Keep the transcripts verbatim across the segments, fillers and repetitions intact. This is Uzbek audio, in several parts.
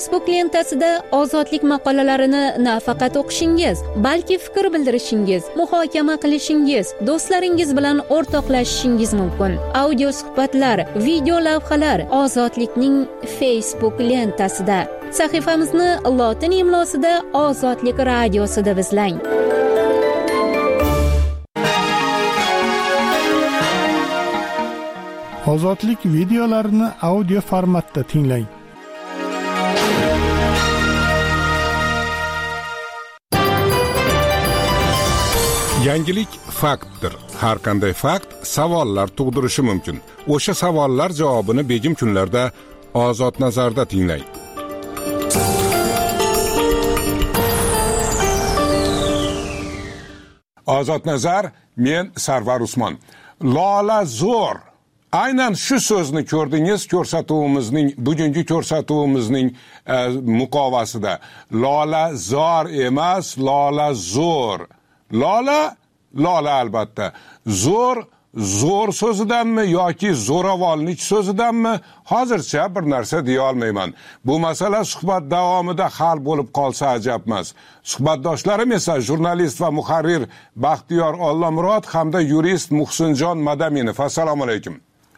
Facebook lentasida ozodlik maqolalarini nafaqat o'qishingiz, balki fikr bildirishingiz, muhokama qilishingiz, do'stlaringiz bilan o'rtoqlashishingiz mumkin. Audio suhbatlar, video lavhalar ozodlikning Facebook lentasida. Sahifamizni lotin imlosida Ozodlik radiosi deb izlang. Ozodlik videolarini audio formatda tinglang. Yangilik faktdir. Har qanday fakt savollar tug'dirishi mumkin. O'sha savollar javobini begim kunlarda Ozod nazarda tinglang. Ozod nazar, men Sarvar Usmon. Lola zo'r. Aynan shu so'zni ko'rdingiz ko'rsatuvimizning, bugungi ko'rsatuvimizning e, muqovasida. Lola zor emas, Lola zo'r. Lola, Lola albatta. Zo'r, zo'r so'zidanmi yoki zo'ravonlik so'zidanmi? Hozircha bir narsa deya olmayman. Bu masala suhbat davomida hal bo'lib qolsa ajab emas. Suhbatdoshlarim esa jurnalist va muharrir Baxtiyor Ollamurod hamda yurist Muhsinjon Madaminov. Assalomu alaykum.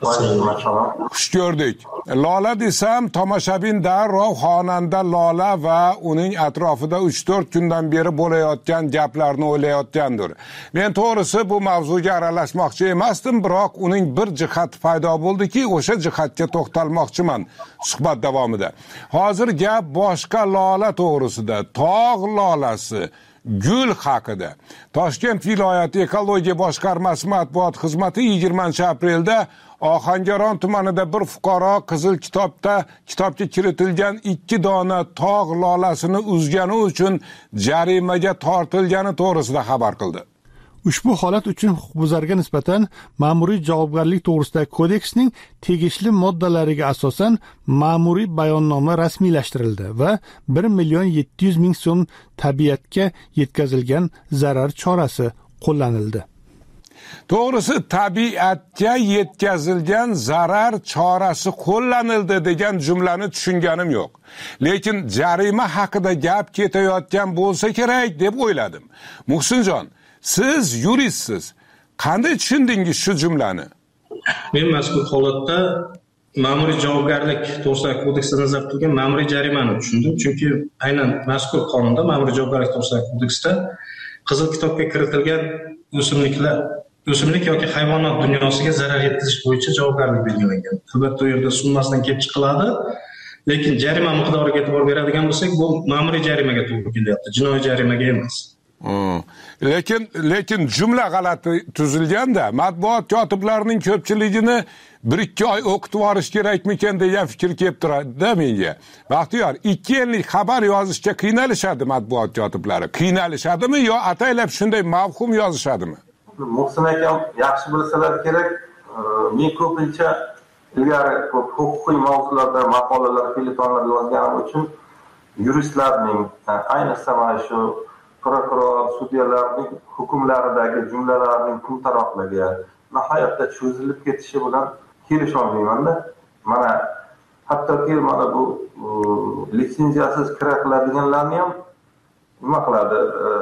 Xush ko'rdik. Lola desam, tomoshabin darrov xonanda Lola va uning atrofida uch to'rt kundan beri bo'layotgan gaplarni o'ylayotgandir. Men to'g'risi bu mavzuga aralashmoqchi emasdim, biroq uning bir jihati paydo bo'ldiki, o'sha jihatga to'xtalmoqchiman suhbat davomida. Hozir gap boshqa Lola to'g'risida, tog' lolasi, gul haqida. Toshkent viloyati ekologiya boshqarmasi matbuot xizmati yigirmanchi aprelda Ohangaron tumanida bir fuqaro qizil kitobda kitobga kiritilgan ikki dona tog' lolasini uzgani uchun jarimaga tortilgani to'g'risida xabar qildi. Ushbu holat uchun huquqbuzarga nisbatan ma'muriy javobgarlik to'g'risidagi kodeksning tegishli moddalariga asosan ma'muriy bayonnoma rasmiylashtirildi va bir million yetti yuz ming so'm tabiatga yetkazilgan zarar chorasi qo'llanildi. To'g'risi, tabiatga yetkazilgan zarar chorasi qo'llanildi degan jumlani tushunganim yo'q. Lekin jarima haqida gap ketayotgan bo'lsa kerak deb o'yladim. Muhsinjon, siz yuristsiz. Qanday tushundingiz shu jumlani? Men mazkur holatda ma'muriy javobgarlik to'g'risidagi kodeksda nazarda tutilgan ma'muriy jarimani tushundim. Chunki aynan mazkur qonunda ma'muriy javobgarlik to'g'risidagi kodeksda qizil kitobga kiritilgan o'simliklar o'simlik yoki hayvonot dunyosiga zarar yetkazish bo'yicha javobgarlik belgilangan. Albatta u yerda summasidan kelib chiqiladi, lekin jarima miqdoriga e'tibor beradigan bo'lsak, bu ma'muriy jarimaga to'g'ri kelyapti, jinoiy jarimaga emas. Hmm. Lekin lekin jumla g'alati tuzilganda, matbuot kotiblarining ko'pchiligini bir ikki oy o'qitib yuborish kerakmikan degan fikr kelib turadi menga. Baxtiyor, ikki yillik xabar yozishga qiynalishadi matbuot kotiblari. Qiynalishadimi yo ataylab shunday mavhum yozishadimi? Muhsin akam yaxshi bilsalar kerak. Men ko'pincha ilgari ko'p huquqiy mavzularda maqolalar, felyetonlar yozganim uchun yuristlarning, ayniqsa mana shu prokuror, sudyalarning hukmlaridagi jumlalarning kumtaroqligi nihoyatda cho'zilib ketishi bilan kelisholmayman-da. Mana hattoki mana bu litsenziyasiz kira qiladiganlarni ham nima qiladi?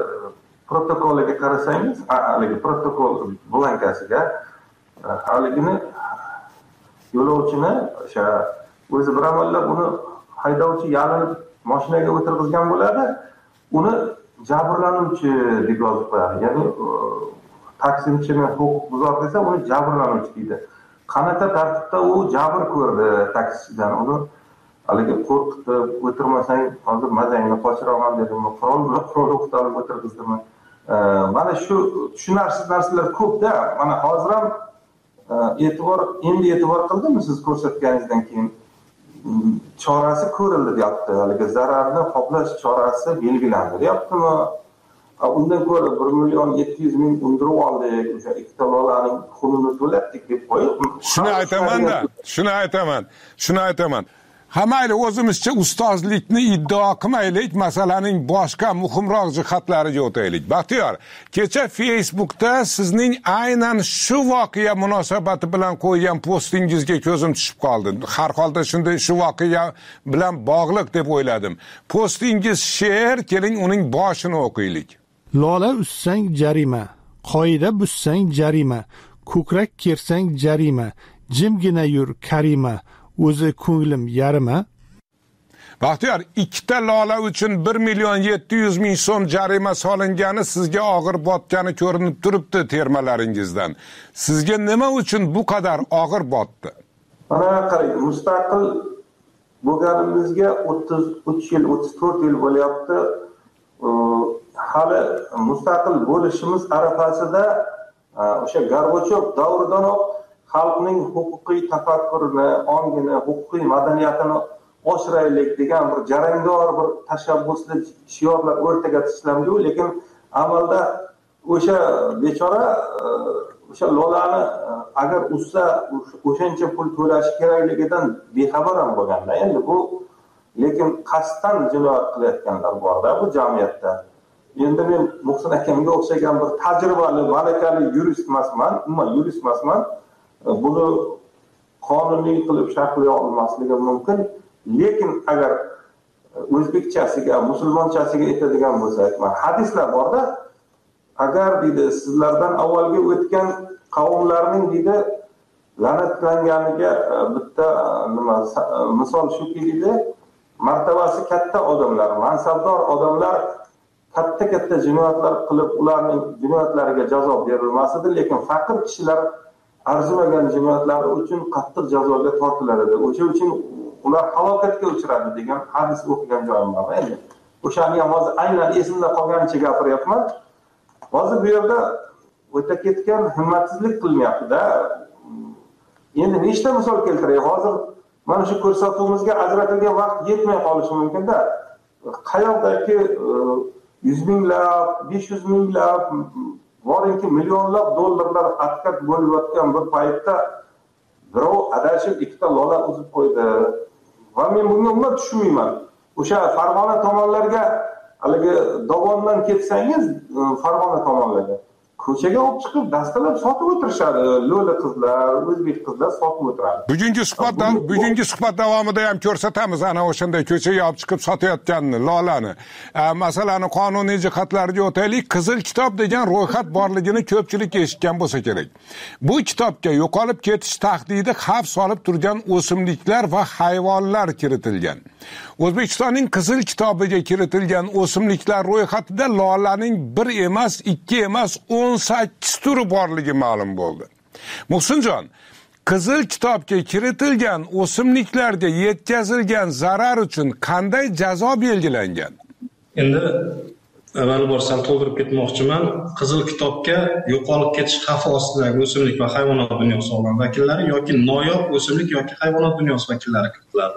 Protokoliga qarasangiz, haligi protokol blankasiga haligini yo'lovchini o'sha o'zi bir amallab uni haydovchi yalinib mashinaga o'tirgizgan bo'ladi. Uni jabrlanuvchi deb yozib qo'yadi. Ya'ni taksichini huquqbuzar desa, uni jabrlanuvchi deydi. Qanaqa tartibda u jabr ko'rdi taksichidan, uni haligi qo'rqitib o'tirmasang, hozir mazangni qochiraman dedimi, qurol bilan qurol o'qtalib o'tirgizdimi? Mana shu tushunarsiz narsalar ko'pda. Mana hozir ham e'tibor, endi e'tibor qildimmi siz ko'rsatganingizdan keyin chorasi ko'rildi deyapti. Haligi zararni qoplash chorasi belgilandi deyaptimi? Undan ko'ra bir million yetti yuz ming undirib oldik, o'sha ikkita lolaning pulini to'latdik deb qo'yib. Shuni aytaman-da, shuni aytaman, shuni aytaman. Ha mayli, o'zimizcha ustozlikni iddao qilmaylik, masalaning boshqa muhimroq jihatlariga o'taylik. Baxtiyor, kecha Facebookda sizning aynan shu voqea munosabati bilan qo'ygan postingizga ko'zim tushib qoldi. Har holda shunday shu voqea bilan bog'liq deb o'yladim. Postingiz she'r, keling uning boshini o'qiylik. Lola ussang jarima, qoida bussang jarima, ko'krak kersang jarima, jimgina yur karima, o'zi ko'nglim yarima. Baxtiyor, ikkita lola uchun bir million yetti yuz ming so'm jarima solingani sizga og'ir botgani ko'rinib turibdi termalaringizdan. Sizga nima uchun bu qadar og'ir botdi? Mana qarang, mustaqil bo'lganimizga o'ttiz uch yil, o'ttiz to'rt yil bo'lyapti. Hali mustaqil bo'lishimiz arafasida o'sha Gorbachev davridanoq xalqning huquqiy tafakkurini, ongini, huquqiy madaniyatini oshiraylik degan bir jarangdor bir tashabbusli shiorlar o'rtaga tishlandi, lekin amalda o'sha bechora o'sha lolani agar ussa o'shancha pul to'lashi kerakligidan bexabar ham bo'lganda, endi bu lekin qasddan jinoyat qilayotganlar bor-da bu jamiyatda. Endi men Muhsin akamga o'xshagan bir tajribali, malakali yurist emasman, umuman yurist emasman. Buni qonuniy qilib sharhlay olmasligim mumkin, lekin agar o'zbekchasiga, musulmonchasiga aytadigan bo'lsak, mana hadislar borda, agar deydi sizlardan avvalgi o'tgan qavmlarning deydi la'natlanganiga bitta nima misol shuki deydi, martabasi katta odamlar, mansabdor odamlar katta-katta jinoyatlar qilib ularning jinoyatlariga jazo berilmas edi, lekin faqir kishilar arzimagan jinoyatlari uchun qattiq jazoga tortiladi. O'sha uchun ular halokatga uchradi degan hadis o'qigan joyim bor. Endi o'shani ham hozir aynan esimda qolganicha gapiryapman. Hozir bu yerda o'ta ketgan himmatsizlik qilmayapti-da. Endi nechta misol keltiray? Hozir mana shu ko'rsatuvimizga ajratilgan vaqt yetmay qolishi mumkin-da. Qayoqdagi yuz minglab, besh yuz minglab borinki millionlab dollarlar atkat bo'layotgan bir paytda birov adashib ikkita lola uzib qo'ydi. Va men bunga umuman tushunmayman. O'sha Farg'ona tomonlarga haligi dovondan ketsangiz, Farg'ona tomonlarga ko'chaga olib chiqib dastalab sotib o'tirishadi. Lo'li qizlar, o'zbek qizlar sotib o'tiradi. Bugungi suhbatdan, bugungi suhbat davomida ham ko'rsatamiz ana o'shanday ko'chaga olib chiqib sotayotganini, lolani. Masalani qonuniy jihatlariga o'taylik. Qizil kitob degan ro'yxat borligini ko'pchilik eshitgan bo'lsa kerak. Bu kitobga yo'qolib ketish tahdidi xavf solib turgan o'simliklar va hayvonlar kiritilgan. O'zbekistonning qizil kitobiga kiritilgan o'simliklar ro'yxatida lolaning bir emas, ikki emas, o'n sakkiz turi borligi ma'lum bo'ldi. Muhsinjon, qizil kitobga kiritilgan o'simliklarga yetkazilgan zarar uchun qanday jazo belgilangan? Endi avvalambor sal to'g'ririb ketmoqchiman. Qizil kitobga yo'qolib ketish xavfi ostidagi o'simlik va hayvonot dunyosi olam vakillari yoki noyob o'simlik yoki hayvonot dunyosi vakillari kiritiladi.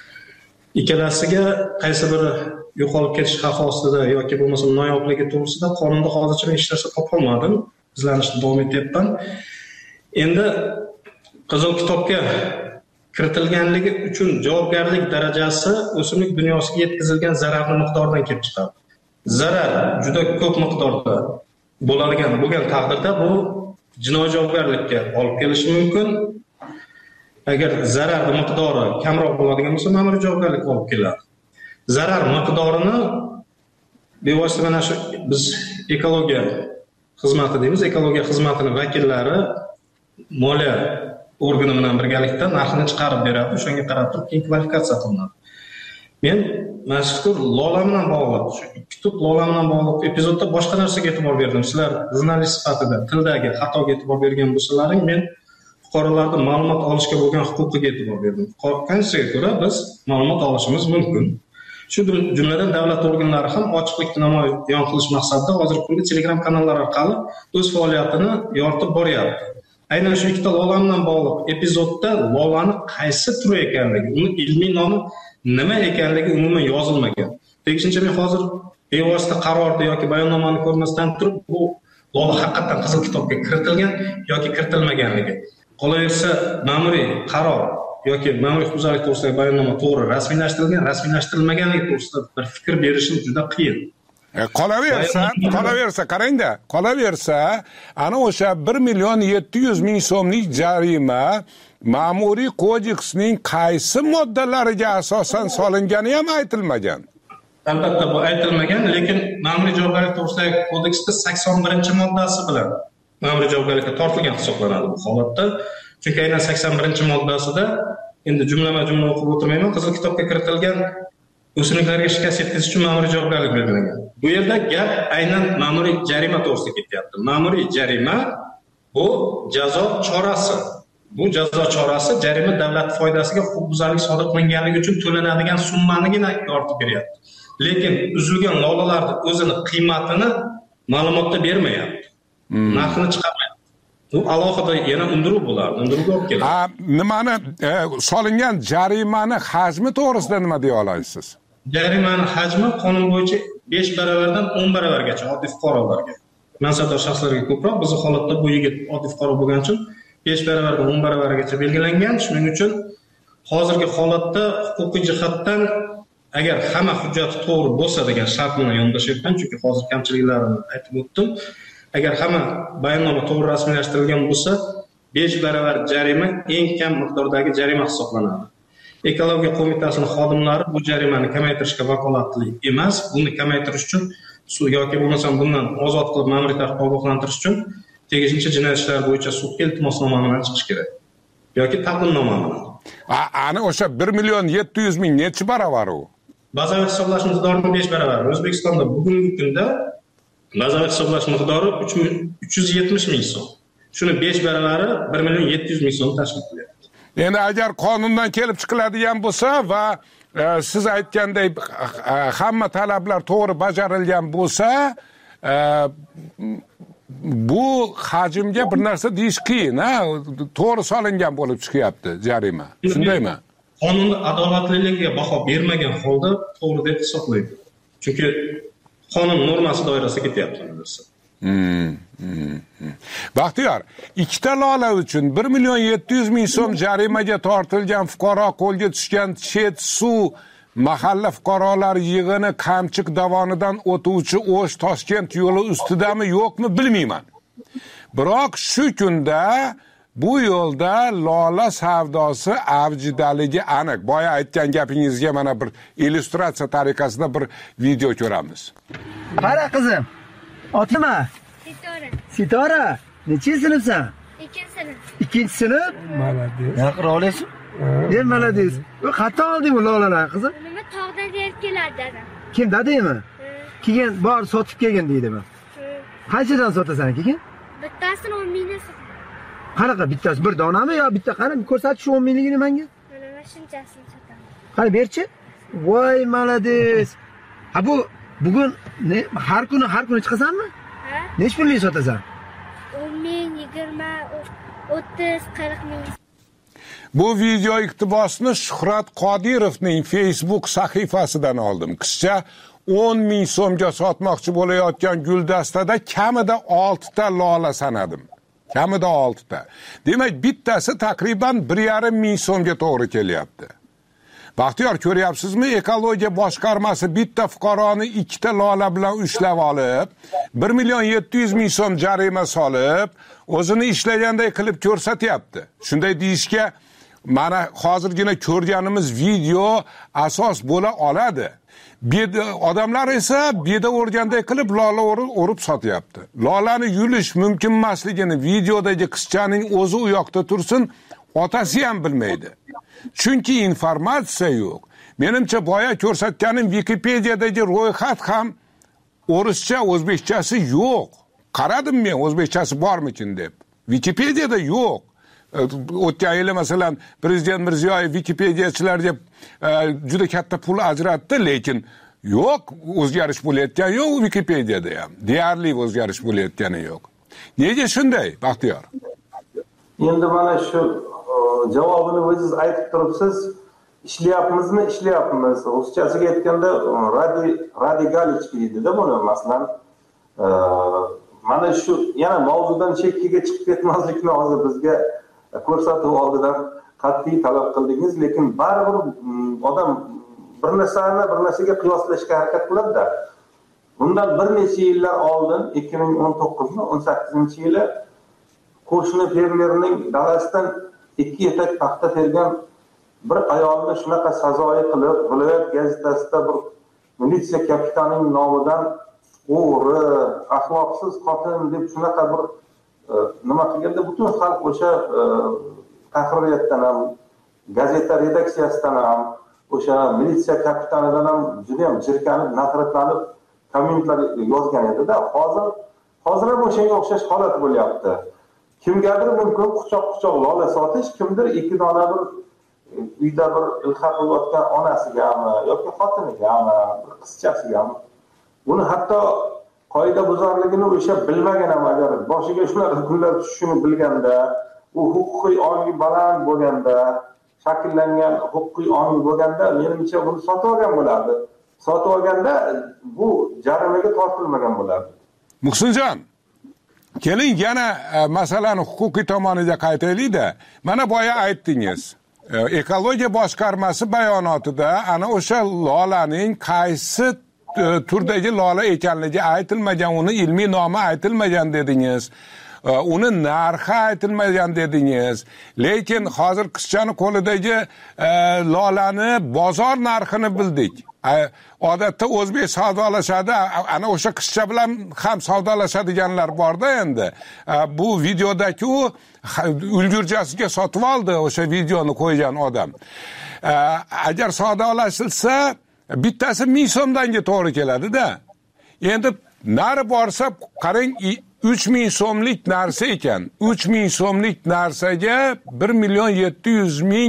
Ikkalasiga qaysi biri yo'qolib ketish xavfi ostida yoki bo'lmasa noyobligi to'g'risida qonunda hozircha hech narsa topolmadim. Izlanishda davom etyapman. Endi qizil kitobga kiritilganligi uchun javobgarlik darajasi o'simlik dunyosiga yetkazilgan zararning miqdoridan kelib chiqadi. Zarar juda ko'p miqdorda bo'ladigan bo'lgan taqdirda bu jinoiy javobgarlikka olib kelishi mumkin. Agar zarar miqdori kamroq bo'ladigan bo'lsa, ma'muriy javobgarlik olib keladi. Zarar miqdorini bevosita mana shu biz ekologiya xizmati deymiz, ekologiya xizmatining vakillari moliya organi bilan birgalikda narxini chiqarib beradi, o'shanga qarab turib keyin kvalifikatsiya qilinadi. Men mazkur lola bilan bog'liq, shu ikki tup lola bilan bog'liq epizodda boshqa narsaga e'tibor berdim. Sizlar jurnalist sifatida tildagi xatoga e'tibor bergan bo'lsalaring, men fuqarolarning ma'lumot olishga bo'lgan huquqiga e'tibor berdim. Konstitutsiyaga ko'ra biz ma'lumot olishimiz mumkin. Shu jumladan davlat organlari ham ochiqlikni namoyon qilish maqsadida hozirgi kunda Telegram kanallar orqali o'z faoliyatini yoritib boryapti. Aynan shu ikkita lola bilan bog'liq epizodda lolani qaysi turi ekanligi, uni ilmiy nomi nima ekanligi umuman yozilmagan. Tegishlicha men hozir bevosita qarorda yoki bayonnomani ko'rmasdan turib bu lola haqiqatan qizil kitobga kiritilgan yoki kiritilmaganligi. Qolaversa ma'muriy qaror yoki ma'muriy huquqbuzarlik to'g'risidagi bayonnoma to'g'ri rasmiylashtirilgan, rasmiylashtirilmaganligi to'g'risida bir fikr berishim juda qiyin. Qolaversa, qolaversa, qarangda, qolaversa, ana o'sha bir million yetti yuz ming so'mlik jarima Ma'muriy kodeksning qaysi moddalariga asosan solingani ham aytilmagan. Albatta bu aytilmagan, lekin ma'muriy javobgarlik to'g'risidagi kodeksda sakson birinchi moddasi bilan ma'muriy javobgarlikka tortilgan hisoblanadi bu holatda. Chunki aynan sakson birinchi moddasida, endi jumlama-jumla o'qib o'tirmayman, Qizil kitobga kiritilgan o'simliklarga shikast yetkazish uchun ma'muriy javobgarlik belgilangan. Bu yerda gap aynan ma'muriy jarima to'g'risida ketyapti. Ma'muriy jarima bu jazo chorasi. Bu jazo chorasi jarima davlat foydasiga huquqbuzarlik sodir qilinganligi uchun to'lanadigan summanigina yoritib beryapti. Lekin uzilgan lolalarning o'zini qiymatini ma'lumotda bermayapti. Hmm. Narxini chiqarmayapti. Bu alohida yana undiruv bo'lardi. Unduruvga olib keladi. Ha, nimani e, solingan jarimani hajmi to'g'risida nima deya olasiz? Jarimani hajmi qonun bo'yicha besh baravardan o'n baravargacha oddiy fuqarolarga. Mansabdor shaxslarga ko'proq, bizning holatda bu yigit oddiy fuqaro bo'lgani uchun besh baravardan o'n baravargacha belgilangan. Shuning uchun hozirgi holatda huquqiy jihatdan agar hamma hujjati to'g'ri bo'lsa degan shart bilan yondashyapman, chunki hozir kamchiliklarini aytib o'tdim. Agar hamma bayonnoma to'g'ri rasmiylashtirilgan bo'lsa, besh baravar jarima eng kam miqdordagi jarima hisoblanadi. Ekologiya qo'mitasining xodimlari bu jarimani kamaytirishga vakolatli emas. Buni kamaytirish uchun yoki bo'lmasa bundan ozod qilib ma'muriy tartibga ogohlantirish uchun tegishli jinoyat ishlari bo'yicha sudga iltimosnoma bilan chiqish kerak yoki taqdimnoma bilan. Ana o'sha bir million yetti yuz ming necha baravar u? Bazaviy hisoblash miqdorining besh baravari. O'zbekistonda bugungi kunda bazaviy hisoblash miqdori uch yuz yetmish ming so'm. Shuni besh baravari bir million yetti yuz ming so'm tashkil qiladi. Endi agar qonundan kelib chiqiladigan bo'lsa va e, siz aytgandek e, hamma talablar to'g'ri bajarilgan bo'lsa, e, bu hajmga bir narsa deyish qiyin, ha? To'g'ri solingan bo'lib chiqyapti jarima. Shundaymi? Qonunda adolatliligiga baho bermagan holda to'g'ri deb hisoblaydi. Chunki qonun normasi doirasida ketyapti bu narsa. Hmm, hmm, hmm. Baxtiyor, ikkita lola uchun bir million yetti yuz ming so'm jarimaga tortilgan fuqaro qo'lga tushgan chet suv mahalla fuqarolar yig'ini Qamchiq dovonidan o'tuvchi O'sh Toshkent yo'li ustidami yo'qmi bilmayman. Biroq shu kunda bu yo'lda lola savdosi avjidaligi aniq. Boya aytgan gapingizga mana bir illyustratsiya tariqasida bir video ko'ramiz. Qara qizim. Otima? Sitora. Sitora. Nechinchi sinfsan? Ikkinchi sinf. Ikkinchi sinf? Malades. Yaqin olasiz? E, malades. U qayerdan olding bu lolalarni qizim? Nima tog'dan terib keladi dadam. Kim, dadangmi? Keyin bor sotib kelgin deydimi? Qanchadan sotasan keyin? Bittasini o'n mingdan sotaman. Qanaqa bittasi bir donami yo bitta qani ko'rsatish o'n mingligini menga? Mana shunchasini sotaman. Qani berchi? Voy malades. Ha bu bugun ne har kuni har kuni chiqasanmi? Ha? Nech pullik sotasan? o'n ming, yigirma, o'ttiz, qirq ming. Bu video iqtibosni Shuhrat Qodirovning Facebook sahifasidan oldim. Qizcha o'n ming so'mga sotmoqchi bo'layotgan guldastada kamida oltita lola sanadim. Kamida oltita. Demak, bittasi taqriban bir yarim ming so'mga to'g'ri kelyapti. Baxtiyor, ko'ryapsizmi? Ekologiya boshqarmasi bitta fuqaroni ikkita lola bilan ushlab olib, bir million yetti yuz ming so'm jarima solib, o'zini ishlaganday qilib ko'rsatyapti. Shunday deyishga mana hozirgina ko'rganimiz video asos bo'la oladi. Odamlar esa beda o'rganday qilib lola o'rib sotyapti. Lolani yulish mumkin emasligini videodagi qizchaning o'zi u yoqda tursin, otasi ham bilmaydi. Chunki informatsiya yo'q. Menimcha boya ko'rsatganim Wikipediyadagi ro'yxat ham o'rischa, o'zbekchasi yo'q. Qaradim men o'zbekchasi bormikin deb. Wikipediyada yo'q. O'tgan yili masalan Prezident Mirziyoyev Wikipediyachilarga juda katta pul ajratdi, lekin yo'q, o'zgarish bo'layotgani yo'q Wikipediyada ham. Deyarli o'zgarish bo'layotgani yo'q. Nega shunday, Baxtiyor? Endi mana shu javobini o'zingiz aytib turibsiz. Ishlayapmizmi, ishlayapmiz. Ruschasiga aytganda radi radigalички deydi-da buni, masalan. Mana shu yana mavzudan chekkaga chiqib ketmaslikni hozir bizga ko'rsatuv oldidan qat'iy talab qildingiz, lekin baribir odam bir narsani bir narsaga qiyoslashga harakat qiladi-da. Bundan bir necha yillar oldin ikki ming o'n to'qqiz o'n sakkizinchi yili qo'shni fermerning dalasidan ikki etak paxta tergan bir ayolni shunaqa sazoyi qilib, viloyat gazetasida bir militsiya kapitanining nomidan o'g'ri, axloqsiz xotin deb shunaqa bir nima qilganda butun xalq o'sha tahririyatdan ham, gazeta redaksiyasidan ham, o'sha militsiya kapitanidan ham juda ham jirkanib, nafratlanib kommentlar yozgan edi-da. Hozir hozir ham o'shanga o'xshash holat bo'lyapti. Kimgadir mumkin quchoq-quchoq lola sotish, kimdir ikki dona bir uyda bir ilha qilayotgan onasigami yoki xotinigami, bir qizchasigami. Buni hatto qoidabuzarligini o'sha bilmagan ham agar boshiga shunaqa kunlar tushishini bilganda, u huquqiy ongi baland bo'lganda, shakllangan huquqiy ongi bo'lganda, menimcha buni sotib olgan bo'lardi. Sotib olganda bu jarimaga tortilmagan bo'lardi. Muhsinjon, keling yana masalani huquqiy tomoniga qaytaylik-da. Mana boya aytdingiz. Ekologiya boshqarmasi bayonotida ana o'sha lolaning qaysi turdagi lola ekanligi aytilmagan, uni ilmiy nomi aytilmagan dedingiz. Uni narxi aytilmagan dedingiz. Lekin hozir qizchani qo'lidagi lolani bozor narxini bildik. Odatda o'zbek savdolashadi, ana o'sha qizcha bilan ham savdolashadiganlar bor-da endi. Bu videodagi u ulgurjasiga sotib oldi o'sha videoni qo'ygan odam. Agar savdolashilsa, bittasi ming so'mdanga to'g'ri keladi-da. Endi nari borsa, qarang, uch ming so'mlik narsa ekan. uch ming so'mlik narsaga bir million yetti yuz ming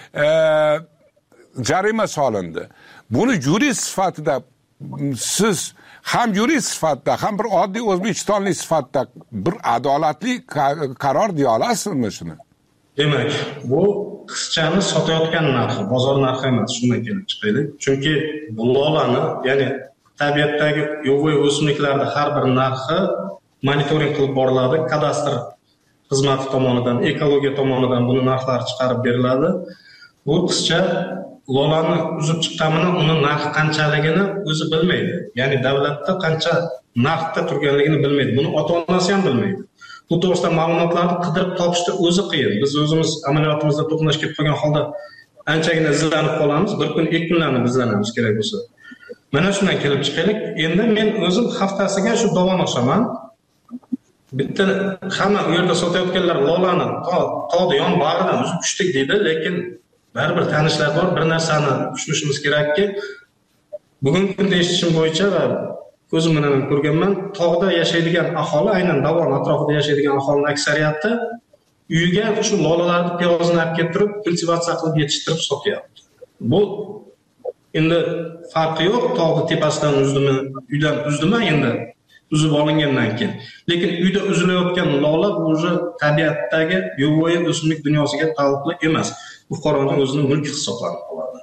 jarima solindi. Buni yurist sifatida siz ham yurist sifatida, ham bir oddiy o'zbekistonlik sifatida bir adolatli qaror deya olasizmi shuni? Demak, bu qizchani sotayotgan narxi, bozor narxi emas, shundan kelib chiqaylik. Chunki bu lolani, ya'ni tabiatdagi yovvoyi o'simliklarda har bir narxi monitoring qilib boriladi, kadastr xizmati tomonidan, ekologiya tomonidan buni narxlari chiqarib beriladi. Bu qizcha lolani uzib chiqqanini, uni narxi qanchaligini o'zi bilmaydi. Ya'ni davlatda qancha narxda turganligini bilmaydi. Buni ota-onasi ham bilmaydi. Bu to'g'risida ma'lumotlarni qidirib topishda o'zi qiyin. Biz o'zimiz amaliyotimizda to'qnash ketib qolgan holda anchagina izlanib qolamiz. Bir kun, ikki kunlarni izlanamiz kerak bo'lsa. Mana shundan kelib chiqaylik. Endi men o'zim haftasiga shu dovon oshaman. Bitta hamma u yerda sotayotganlar lolani tog'da yon bag'ridan uzib tushdik deydi, lekin baribir tanishlar bor. Bir narsani tushunishimiz kerakki, bugungi kunda eshitishim bo'yicha va ko'zim bilan ko'rganman, tog'da yashaydigan aholi, aynan dovon atrofida yashaydigan aholining aksariyati uyiga shu lolalarni piyozni olib kelib turib, kultivatsiya qilib yetishtirib sotyapti. Bu endi farqi yo'q, tog'ni tepasidan uzdimi, uydan uzdimi endi uzib olingandan keyin. Lekin uyda uzilayotgan lola bu o'zi tabiatdagi yovvoyi o'simlik dunyosiga taalluqli emas. Bu fuqaroning o'zining mulki hisoblanib qoladi.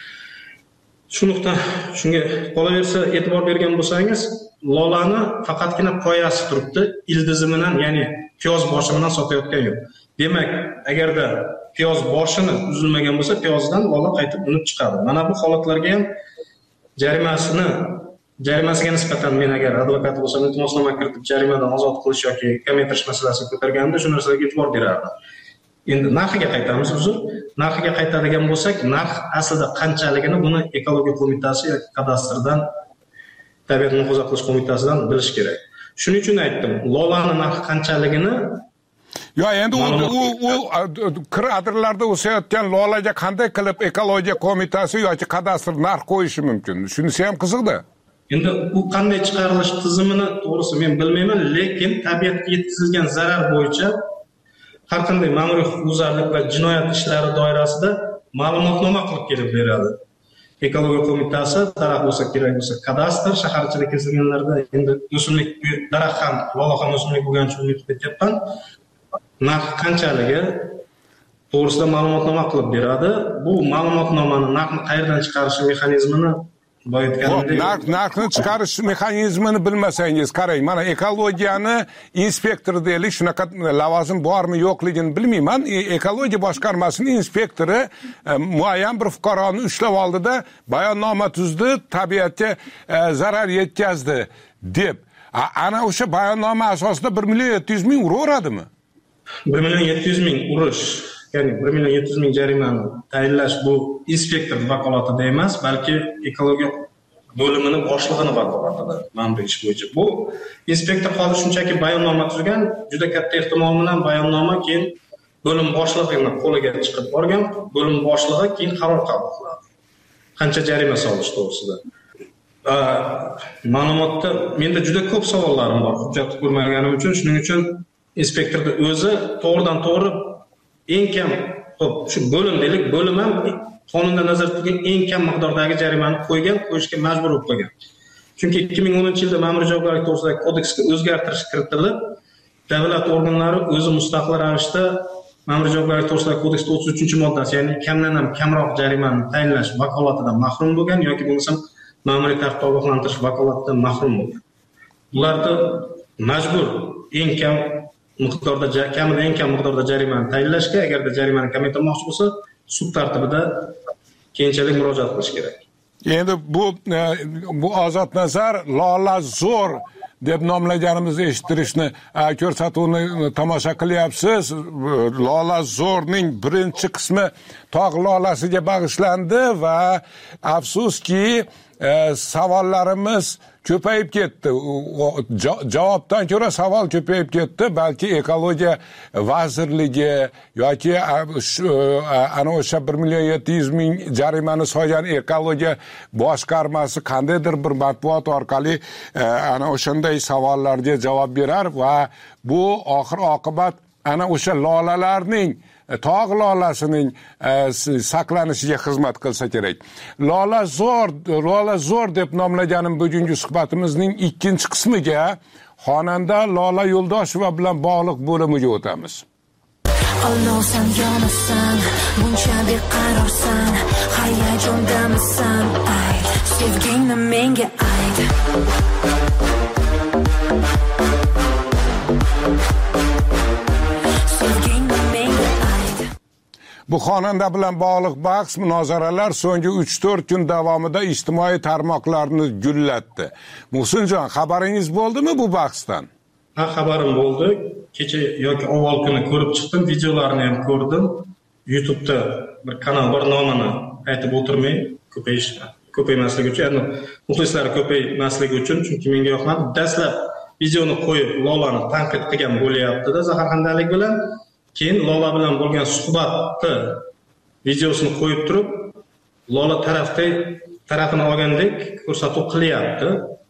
Shu nuqta, shunga qolaversa e'tibor bergan bo'lsangiz, lolani faqatgina poyasi turibdi, ildizi bilan, ya'ni piyoz boshi bilan sotayotgan yo'q. Demak, agarda piyoz boshini uzilmagan bo'lsa, piyozdan lola qaytib unib chiqadi. Mana bu holatlarga ham jarimasini jarimasiga nisbatan men agar advokat bo'lsam, iltimosnoma kiritib jarimadan ozod qilish yoki kamaytirish masalasini ko'targanimda shu narsaga e'tibor berardim. Endi narxiga qaytamiz, uzr. Narxiga qaytadigan bo'lsak, narx aslida qanchaligini buni ekologiya qo'mitasi yoki kadastrdan, tabiatni muhofaza qilish qo'mitasidan bilish kerak. Shuning uchun aytdim, lolani narxi qanchaligini yo endi u u kir adirlarda o'sayotgan lolaga qanday qilib ekologiya qo'mitasi yoki kadastr narx qo'yishi mumkin? Shunisi ham qiziqda. Endi u qanday chiqarilish tizimini to'g'risi men bilmayman, lekin tabiatga yetkazilgan zarar bo'yicha har qanday ma'muriy huquqbuzarlik va jinoyat ishlari doirasida ma'lumotnoma qilib kelib beradi. Ekologiya qo'mitasi, daraxt bo'lsa kerak bo'lsa, kadastr, shaharchilik kesilganlarda endi o'simlik, daraxt ham, lola ham o'simlik bo'lgani uchun unutib ketyapman. Narx qanchaligi to'g'risida ma'lumotnoma qilib beradi. Bu ma'lumotnomani narxni qayerdan chiqarishi mexanizmini narx narxni chiqarish mexanizmini bilmasangiz, qarang, mana ekologiyani inspektori deylik, shunaqa lavozim bormi yo'qligini bilmayman. Ekologiya boshqarmasining inspektori muayyan bir fuqaroni ushlab oldida bayonnoma tuzdi, tabiatga zarar yetkazdi deb. Ana o'sha bayonnoma asosida bir million yetti yuz ming uraveradimi? bir million yetti yuz ming urish, ya'ni bir million yetti yuz ming jarimani tayinlash bu inspektor vakolatida emas, balki ekologiya bo'limining boshlig'ining vakolatida ma'muriy ish bo'yicha. Bu inspektor hozir shunchaki bayonnoma tuzgan, juda katta ehtimol bilan bayonnoma keyin bo'lim boshlig'ining qo'liga chiqib borgan, bo'lim boshlig'i keyin qaror qabul qiladi. Qancha jarima solish to'g'risida. Ma'lumotda menda juda ko'p savollarim bor, hujjatni ko'rmaganim uchun, shuning uchun inspektorning o'zi to'g'ridan to'g'ri eng kam, xo'p, shu bo'lim deylik, bo'lim ham qonunda nazarda tutilgan eng kam miqdordagi jarimani qo'ygan, qo'yishga majbur bo'lib qolgan. Chunki ikki ming o'ninchi yilda ma'muriy javobgarlik to'g'risidagi kodeksga o'zgartirish kiritilib, davlat organlari o'zi mustaqil ravishda ma'muriy javobgarlik to'g'risidagi kodeksning o'ttiz uchinchi moddasi, ya'ni kamdan ham kamroq jarimani tayinlash vakolatidan mahrum bo'lgan yoki bo'lmasa ma'muriy tartibda ogohlantirish vakolatidan mahrum bo'lgan. Ularda majbur eng kam miqdorda, kamida eng kam miqdorda jarimani tayinlashga, agarda jarimani kamaytirmoqchi bo'lsa, sud tartibida keyinchalik murojaat qilish kerak. Endi bu bu ozod nazar Lola zo'r deb nomlaganimizni eshittirishni, ko'rsatuvni tomosha qilyapsiz. Lola zo'rning birinchi qismi tog' lolasiga bag'ishlandi va afsuski savollarimiz ko'payib ketdi. Javobdan ko'ra savol ko'payib ketdi. Balki ekologiya vazirligi yoki ana o'sha bir million yetti yuz ming jarimani solgan ekologiya boshqarmasi qandaydir bir matbuot orqali ana o'shanday savollarga javob berar va bu oxir oqibat ana o'sha lolalarning, tog' lolasining saqlanishiga xizmat qilsa kerak. Lola zo'r, Lola zo'r deb nomlaganim bugungi suhbatimizning ikkinchi qismiga xonanda Lola Yo'ldosheva bilan bog'liq bo'limiga o'tamiz. Ollosan yonasan, buncha beqarorsan, hayajondamisan, ayt, sevgingni menga ayt. Bu xonanda bilan bog'liq bahs munozaralar so'nggi uch to'rt kun davomida ijtimoiy tarmoqlarni gullatdi. Muhsinjon, xabaringiz bo'ldimi bu bahsdan? Ha, xabarim bo'ldi. Kecha yoki avval kuni ko'rib chiqdim, videolarini ham ko'rdim. YouTube'da bir kanal bor, nomini aytib o'tirmay, ko'payish, ko'paymasligi uchun, ya'ni muxlislari ko'paymasligi uchun, chunki menga yoqmadi. Dastlab videoni qo'yib, Lolani tanqid qilgan bo'lyapti-da, zaharxandalik bilan. Keyin Lola bilan bo'lgan suhbatni videosini qo'yib turib, Lola tarafda tarafini olgandek ko'rsatuv qilyapti.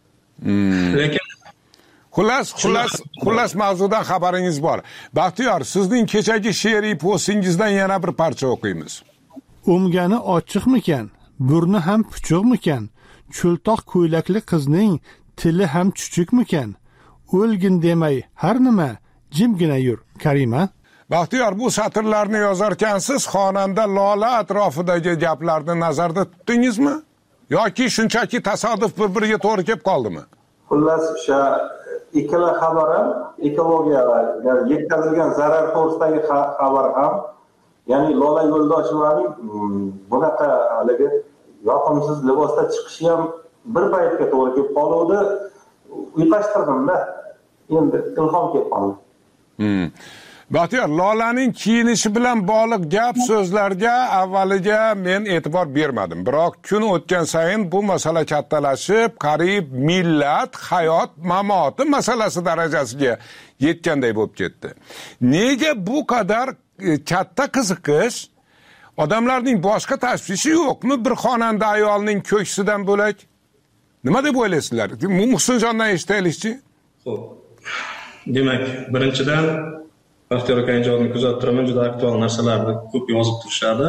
Hmm. Lekin xullas, xullas, xullas mavzudan xabaringiz bor. Baxtiyor, sizning kechagi she'riy postingizdan yana bir parcha o'qiymiz. O'mgani ochiqmikan, burni ham puchuqmikan, cho'ltoq ko'ylakli qizning tili ham chuchukmikan, o'lgin demay har nima, jimgina yur, Karima. Baxtiyor, bu satrlarni yozarkansiz xonanda Lola atrofidagi gaplarni nazarda tutdingizmi? Yoki shunchaki tasodif bir-biriga to'g'ri kelib qoldimi? Xullas, o'sha ikkala xabar ham ekologiyaga yetkazilgan zarar to'g'risidagi xabar ham, ya'ni Lola Yo'ldoshevaning bunaqa haligi yoqimsiz libosda chiqishi ham bir paytga to'g'ri kelib qoluvdi. Uyqashtirdim-da. Endi ilhom kelib qoldi. Hmm. Baxtiyor, Lolaning kiyinishi bilan bog'liq gap so'zlarga avvaliga men e'tibor bermadim. Biroq kun o'tgan sayin bu masala kattalashib, qariyb millat, hayot, mamoti masalasi darajasiga yetganday bo'lib ketdi. Nega bu qadar katta qiziqish? Odamlarning boshqa tashvishi yo'qmi bir xonanda ayolning ko'ksidan bo'lak? Nima deb o'ylaysizlar? Muhsinjondan eshitaylikchi. Xo'p. Demak, birinchidan Baxtiyor akaning javobini kuzatib turaman, juda aktual narsalarni ko'p yozib turishadi.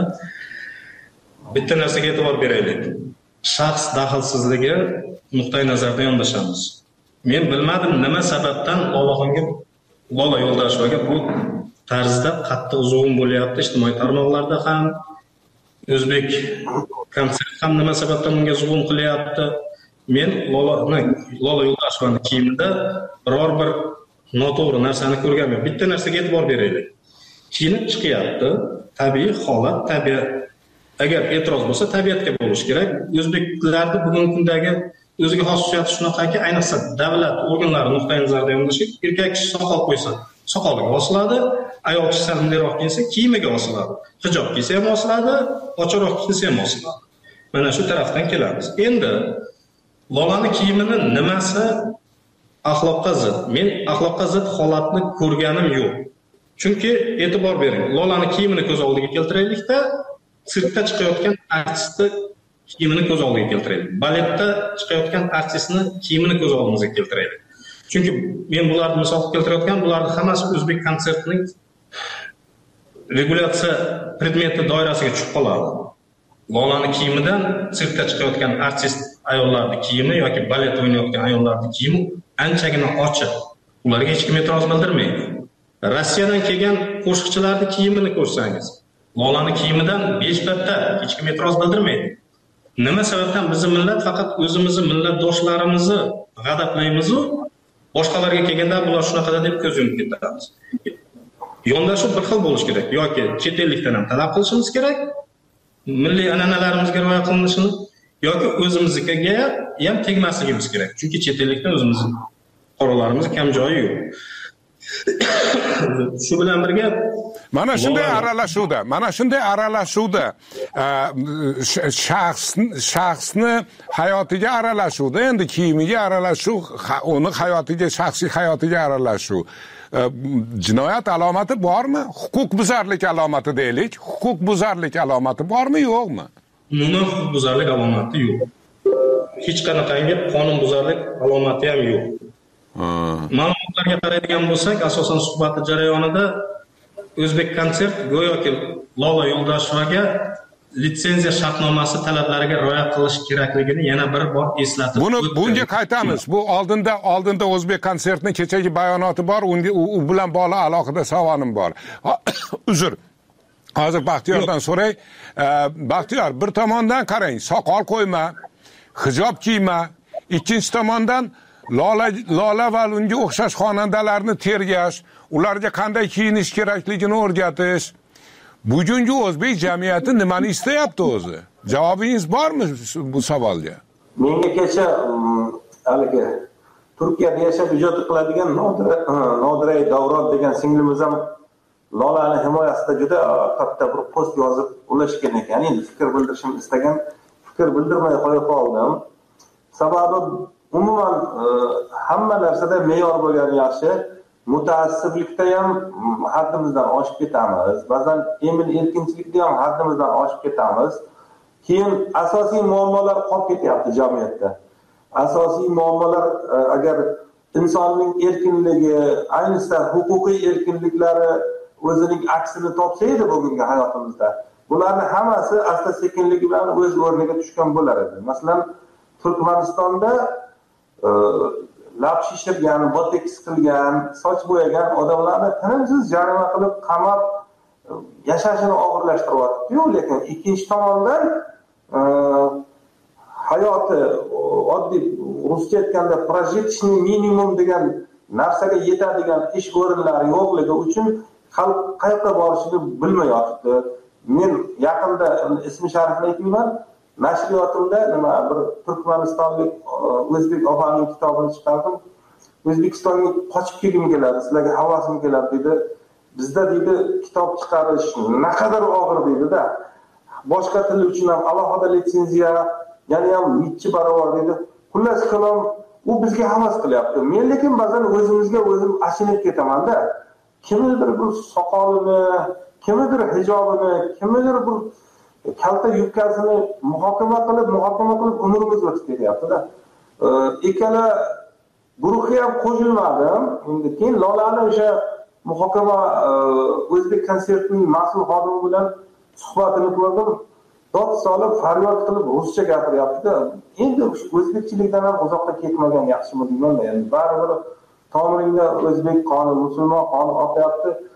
Bitta narsaga e'tibor beraylik. Shaxs daxlsizligi nuqtai nazaridan yondashamiz. Men bilmadim nima sababdan Lolaxonga, Lola Yo'ldoshevaga bu tarzda qattiq zug'um bo'lyapti ijtimoiy tarmoqlarda ham, o'zbek konsert ham nima sababdan unga zulm qilyapti? Men Lolani, Lola Yo'ldoshovani kiyimida biror bir noto'g'ri narsani ko'rganman. Bitta narsaga e'tibor beraylik. Kiyinib chiqyapti, tabiiy holat, tabiat. Agar e'tiroz bo'lsa, tabiatga bo'lish kerak. O'zbeklarda bugungi kundagi o'ziga xos xususiyati shunaqaki, ayniqsa davlat organlari nuqtai nazaridan olsak, erkak kishi soqol qo'ysa, soqoliga osiladi, ayol kishi sal mundayroq kiysa, kiyimiga osiladi. Hijob kiysa ham osiladi, ochiqroq kiysa ham osiladi. Mana shu tarafdan kelamiz. Endi Lolani kiyimini nimasi axloqqa zid? Men axloqqa zid holatni ko'rganim yo'q. Chunki e'tibor bering, Lolani kiyimini ko'z oldiga keltiraylikda, sirkda chiqayotgan artistni kiyimini ko'z oldiga keltiraylik. Baletda chiqayotgan artistni kiyimini ko'z oldimizga keltiraylik. Chunki men bularni misol keltirayotgan, bularning hammasi o'zbek konsertining regulyatsiya predmeti doirasiga tushib qoladi. Lolani kiyimidan sirkda chiqayotgan artist ayollarning kiyimi yoki balet o'ynayotgan ayollarning kiyimi anchagina ochiq. Ularga hech kim e'tiroz bildirmaydi. Rossiyadan kelgan qo'shiqchilarning kiyimini ko'rsangiz, Lolani kiyimidan besh batta hech kim e'tiroz bildirmaydi. Nima sababdan bizning millat faqat o'zimizni millatdoshlarimizni g'adablaymiz-u, boshqalarga kelganda bular shunaqada deb ko'z yumib ketamiz. Yondashuv bir xil bo'lish kerak yoki chet ellikdan ham talab qilishimiz kerak, milliy an'analarimizga rioya qilinishini yoki o'zimizga ham tegmasligimiz kerak. Chunki chet ellikdan o'zimizning fuqarolarimiz kam joyi yo'q. Shu bilan birga mana shunday aralashuvda, mana shunday aralashuvda shaxs shaxsni hayotiga aralashuvda, endi kiyimiga aralashuv, uni hayotiga, shaxsiy hayotiga aralashuv jinoyat alomati bormi? Huquqbuzarlik alomati deylik. Huquqbuzarlik alomati bormi, yo'qmi? Umuman huquqbuzarlik alomati yo'q. Hech qanaqangi qonunbuzarlik alomati ham yo'q. Ma'lumotlarga qaraydigan bo'lsak, asosan suhbat jarayonida O'zbek konsert go'yoki Lola Yo'ldoshovaga litsenziya shartnomasi talablariga rioya qilish kerakligini yana bir bor eslatib Buni bunga qaytamiz. Bu oldinda oldinda O'zbek konsertining kechagi bayonoti bor, u bilan bog'liq alohida savolim bor. Uzr. Hozir Baxtiyordan so'ray. Baxtiyor, bir tomondan qarang, soqol qo'yma, hijob kiyma, ikkinchi tomondan Lola Lola va unga o'xshash xonandalarni tergash, ularga qanday kiyinish kerakligini o'rgatish. Bugungi o'zbek jamiyati nimani istayapti o'zi? Javobingiz bormi bu savolga? Menga kecha haligi Turkiyada yashab ijod qiladigan Nodira Davron degan singlimiz ham Lolani himoyasida juda katta bir post yozib ulashgan ekan. Endi fikr bildirishim istagan, fikr bildirmay qo'yib qoldim. Sababi umuman hamma narsada me'yor bo'lgani yaxshi. Mutaassiblikda ham haddimizdan oshib ketamiz. Ba'zan emin erkinchilikda ham haddimizdan oshib ketamiz. Keyin asosiy muammolar qolib ketyapti jamiyatda. Asosiy muammolar agar insonning erkinligi, ayniqsa huquqiy erkinliklari o'zining aksini topsa edi bugungi hayotimizda, bularning hammasi asta-sekinligi bilan o'z o'rniga tushgan bo'lar edi. Masalan, Turkmanistonda lab shishirgan, boteks qilgan, soch bo'yagan odamlarni tinimsiz jarima qilib qamab yashashini og'irlashtiryapti-yu, lekin ikkinchi tomondan hayoti oddiy ruscha aytganda прожиточный minimum degan narsaga yetadigan ish o'rinlari yo'qligi uchun xalq qayerga borishini bilmayapti. Men yaqinda ismi sharifini aytmayman, nashriyotimda nima bir turkmanistonlik o'zbek opaning kitobini chiqardim. O'zbekistonga qochib kelgim keladi, sizlarga havasim keladi dedi. Bizda dedi kitob chiqarish naqadar og'ir dedi-da. Boshqa til uchun ham alohida litsenziya, ya'ni ham necha barobar dedi. Xullas kalom, u bizga havas qilyapti. Men lekin ba'zan o'zimizga o'zim achinib ketaman-da. Kimdir bir soqolini, kimdir hijobini, kimdir bir kalta yubkasini muhokama qilib, muhokama qilib umrimiz o'tib ketyapti-da. Ikkala guruhga ham qo'shilmadim. Endi keyin Lolani o'sha muhokama O'zbek konsertining mas'ul xodimi bilan suhbatini ko'rdim. Dod solib, faryod qilib ruscha gapiryapti-da. Endi o'zbekchilikdan ham uzoqqa ketmagan yaxshimi deyman-da. Endi baribir tomiringda o'zbek qoni, musulmon qoni oqyapti.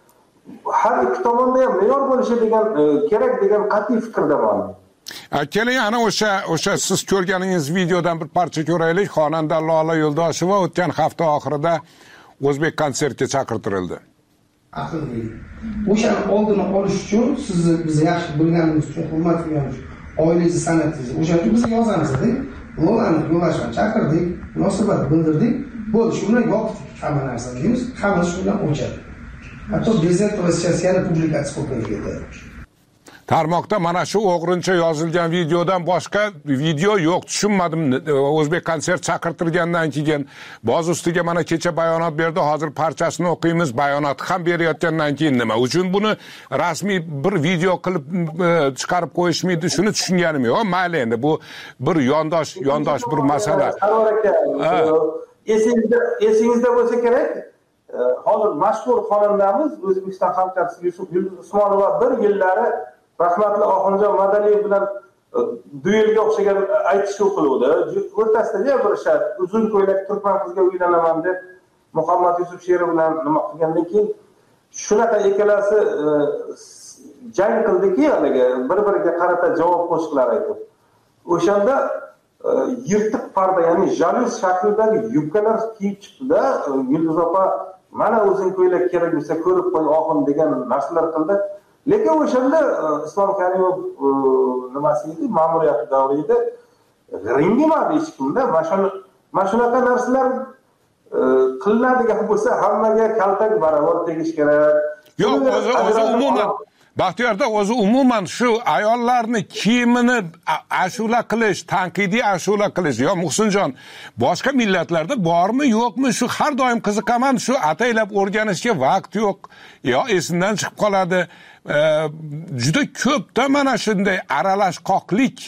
har ikki tomonda ham me'yor bo'lishi degan kerak degan qat'iy fikrdaman. Keling, ana o'sha o'sha siz ko'rganingiz videodan bir parcha ko'raylik. Xonanda Lola Yo'ldosheva o'tgan hafta oxirida O'zbek konsertga chaqirtirildi. Aqlli. O'shani oldini olish uchun sizni biz yaxshi bilganimiz uchun, hurmat qilganimiz uchun, oilangiz, san'atingiz, o'shani biz yozamiz-da. Lolani Yo'ldoshevani chaqirdik, munosabat bildirdik. Bo'ldi, shu bilan yopdik hamma narsani deymiz, hammasi shu bilan o'chadi. Hatto bezak va siyosiy publikatsiya qilib ketadi. Tarmoqda mana shu o'g'rincha yozilgan videodan boshqa video yo'q, tushunmadim. O'zbek konsert chaqirtirgandan keyin boz ustiga mana kecha bayonot berdi, hozir parchasini o'qiymiz, bayonot ham berayotgandan keyin nima uchun buni rasmiy bir video qilib chiqarib qo'yishmaydi, shuni tushunganim yo'q. Mayli, endi bu bir yondosh yondosh bir masala. Esingizda esingizda bo'lsa kerak, hozir mashhur xonandamiz O'zbekiston xalqchasi Yusuf Usmonova bir yillari rahmatli Oxunjon Madaliyev bilan duelga o'xshagan aytish o'qiluvdi. O'rtasida bir shart, uzun ko'ylak turkman qizga uylanaman deb Muhammad Yusuf Sherov bilan nima qilgandan keyin shunaqa ikkalasi jang qildiki, haliga bir-biriga qarata javob qo'shiqlar aytib. O'shanda yirtiq parda, ya'ni jaluz shaklidagi yubkalar kiyib chiqdi-da, Yulduz opa mana o'zing ko'ylak kerak bo'lsa ko'rib qo'y oxun degan narsalar qildi. Lekin o'shanda Islom Karimov nimasi edi, ma'muriyati davri edi. Ringimadi hech kimda. Mana shunaqa narsalar qilinadigan bo'lsa hammaga kaltak barobar tegish kerak. Yo'q, o'zi o'zi umuman Baxtiyorda o'zi umuman shu ayollarni kiyimini ashula qilish, tanqidiy ashula qilish, yo Muhsinjon, boshqa millatlarda bormi, yo'qmi, shu har doim qiziqaman, shu ataylab o'rganishga vaqt yo'q, yo esimdan chiqib qoladi. Juda ko'pda mana shunday aralashqoqlik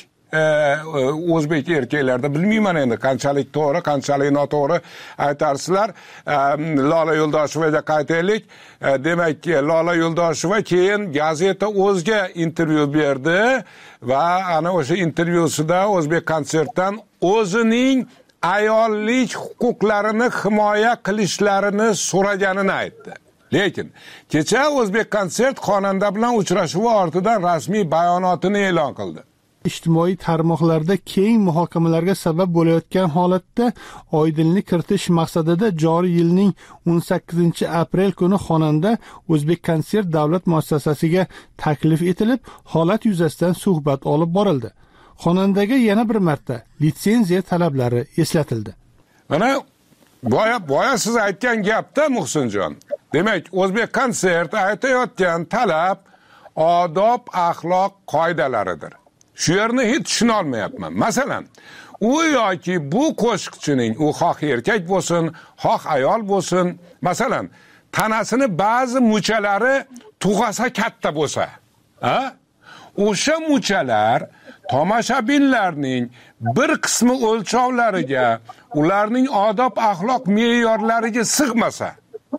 o'zbek erkaklarda, bilmayman endi qanchalik to'g'ri, qanchalik noto'g'ri aytarsizlar. Lola Yo'ldoshevaga qaytaylik. Demak, Lola Yo'ldosheva keyin gazeta O'zga intervyu berdi va ana o'sha intervyusida O'zbek konsertdan o'zining ayollik huquqlarini himoya qilishlarini so'raganini aytdi. Lekin kecha O'zbek konsert xonanda bilan uchrashuvi ortidan rasmiy bayonotini e'lon qildi. Ijtimoiy tarmoqlarda keng muhokamalarga sabab bo'layotgan holatda oydinlik kiritish maqsadida joriy yilning o'n sakkizinchi aprel kuni xonanda O'zbek konsert davlat muassasasiga taklif etilib, holat yuzasidan suhbat olib borildi. Xonandaga yana bir marta litsenziya talablari eslatildi. Mana boya boya siz aytgan gapda Muhsinjon. Demak, O'zbek konsert aytayotgan talab odob, axloq qoidalaridir. Shu yerni hech tushuna olmayapman. Masalan, u yoki bu qo'shiqchining, u xoh erkak bo'lsin, xoh ayol bo'lsin, masalan, tanasini ba'zi muchalari tug'asa katta bo'lsa, ha? O'sha muchalar tomoshabinlarning bir qismi o'lchovlariga, ularning odob axloq me'yorlariga sig'masa,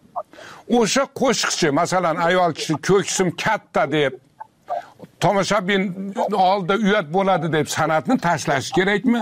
o'sha qo'shiqchi, masalan, ayol kishi ko'ksim katta deb tomoshabin oldida uyat bo'ladi deb san'atni tashlash kerakmi?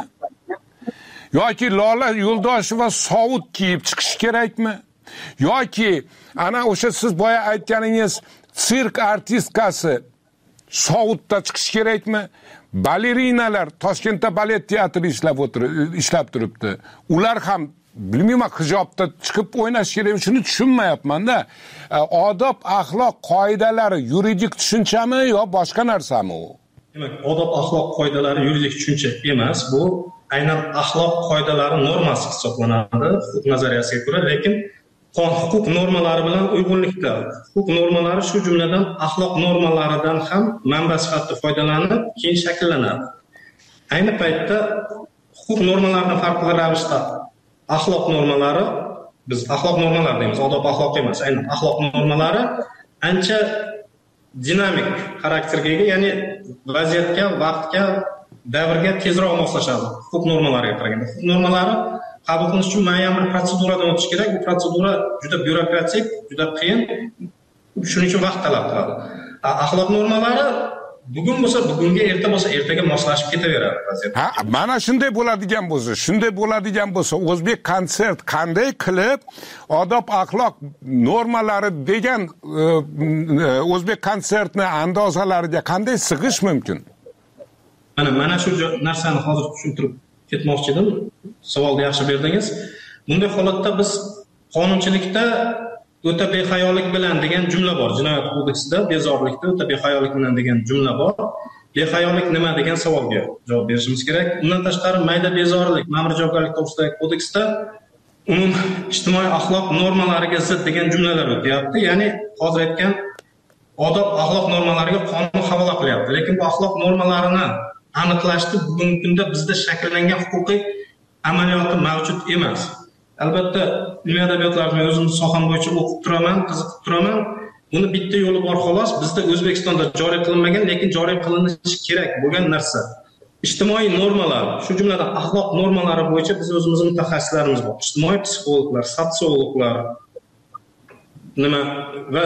Yoki Lola Yo'ldosheva sovut kiyib chiqish kerakmi? Yoki ana o'sha siz boya aytganingiz sirk artistkasi sovutda chiqish kerakmi? Balerinalar Toshkentda balet teatri ishlab o'tirib ishlab turibdi. Ular ham bilmayman hijobda chiqib o'ynash kerak, shuni tushunmayapman-da. Odob, axloq qoidalari yuridik tushunchami yo boshqa narsami u? Demak, odob, axloq qoidalari yuridik tushuncha emas, bu aynan axloq qoidalari normasi hisoblanadi huquq nazariyasiga ko'ra, lekin huquq normalari bilan uyg'unlikda. Huquq normalari shu jumladan axloq normalaridan ham manba sifatida foydalanib, keyin shakllanadi. Ayni paytda huquq normalaridan farqli ravishda axloq normalari, biz axloq normalari deymiz, odob axloq emas, aynan axloq normalari ancha dinamik xarakterga ega, ya'ni vaziyatga, vaqtga, davrga tezroq moslashadi. Huquq normalariga qaraganda. Huquq normalari qabul qilish uchun ma'lum bir proseduradan o'tish kerak. Bu prosedura juda byurokratik, juda qiyin, shuning uchun vaqt talab qiladi. Axloq normalari bugun bo'lsa bugunga, erta bo'lsa ertaga moslashib ketaveradi vaziyat. Ha, mana shunday bo'ladigan bo'lsa, shunday bo'ladigan bo'lsa, o'zbek konsert qanday qilib odob axloq normalari degan o'zbek konsertni andozalariga qanday sig'ish mumkin? Mana mana shu narsani hozir tushuntirib ketmoqchi edim. Savolni yaxshi berdingiz. Bunday holatda biz qonunchilikda o'ta behayolik bilan degan jumla bor. Jinoyat kodeksida bezorilikda o'ta behayolik bilan degan jumla bor. Behayolik nima degan savolga javob berishimiz kerak. Undan tashqari mayda bezorilik, ma'muriy javobgarlik to'g'risidagi kodeksda umum ijtimoiy axloq normalariga zid degan jumlalar o'tyapti. Ya'ni hozir aytgan odob axloq normalariga qonun havola qilyapti. Lekin bu axloq normalarini aniqlashni bugungi kunda bizda shakllangan huquqiy amaliyoti mavjud emas. Albatta, ilmiy adabiyotlarni men o'zim soham bo'yicha o'qib turaman, qiziqib turaman. Buni bitta yo'li bor xolos. Bizda O'zbekistonda joriy qilinmagan, lekin joriy qilinishi kerak bo'lgan narsa. Ijtimoiy normalar, shu jumladan axloq normalari bo'yicha biz o'zimizning mutaxassislarimiz bor. Ijtimoiy psixologlar, sotsiologlar, nima va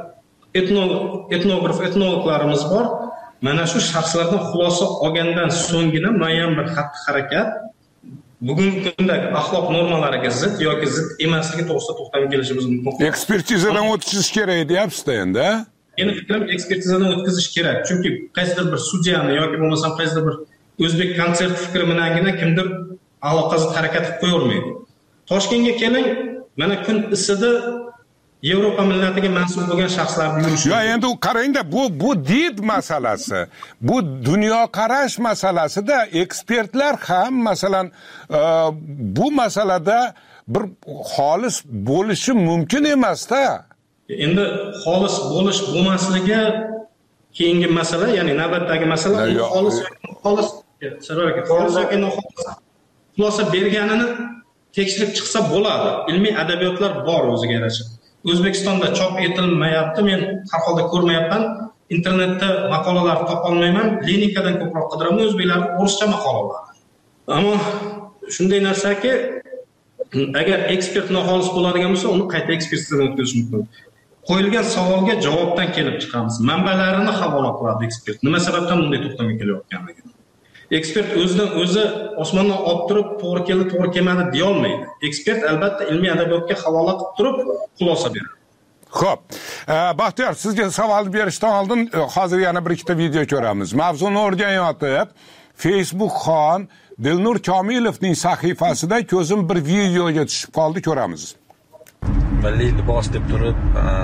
etnograf, etnologlarimiz bor. Mana shu shaxslardan xulosa olgandan so'nggina muayyan bir xatti-harakat bugungi kunda axloq normalariga zid yoki zid emasligi to'g'risida to'xtalib kelishimiz mumkin. Ekspertizadan o'tkazish kerak deyapsiz-da endi. Meni fikrim ekspertizadan o'tkazish kerak. Chunki qaysidir bir sudyani yoki bo'lmasam qaysidir bir o'zbek konsert fikri bilangina kimdir aloqasiz harakat qilib qo'yavermaydi. Toshkentga keling, mana kun isida Yevropa millatiga mansub bo'lgan shaxslarni yurishi. Yo, endi qarangda, bu bu did masalasi, bu dunyoqarash masalasida ekspertlar ham masalan bu masalada bir xolis bo'lishi mumkin emas-da. Endi xolis bo'lish bo'lmasligi keyingi masala, ya'ni navbatdagi masala, xolis xolis saraka xolis yoki noxolis xulosa berganini tekshirib chiqsa bo'ladi. Ilmiy adabiyotlar bor o'ziga yarasha. O'zbekistonda chop etilmayapti, men har holda ko'rmayapman. Internetda maqolalar topolmayman. Klinikadan ko'proq qidiraman, o'zbeklarning o'rischa maqolalar. Ammo shunday narsaki, agar ekspert noxolis bo'ladigan bo'lsa, uni qayta ekspertizadan o'tkazish mumkin. Qo'yilgan savolga javobdan kelib chiqamiz. Manbalarini havola qiladi ekspert. Nima sababdan bunday to'xtamga kelayotganligini. Ekspert o'zidan o'zi osmondan olib turib to'g'ri keldi, to'g'ri kelmadi deya olmaydi. Ekspert albatta ilmiy adabiyotga havola qilib turib xulosa beradi. Xo'p, Baxtiyor, sizga savol berishdan oldin hozir yana bir ikkita video ko'ramiz. Mavzuni o'rganayotib, Facebook xon Dilnur Komilovning sahifasida ko'zim bir videoga tushib qoldi, ko'ramiz. Milliy libos deb turib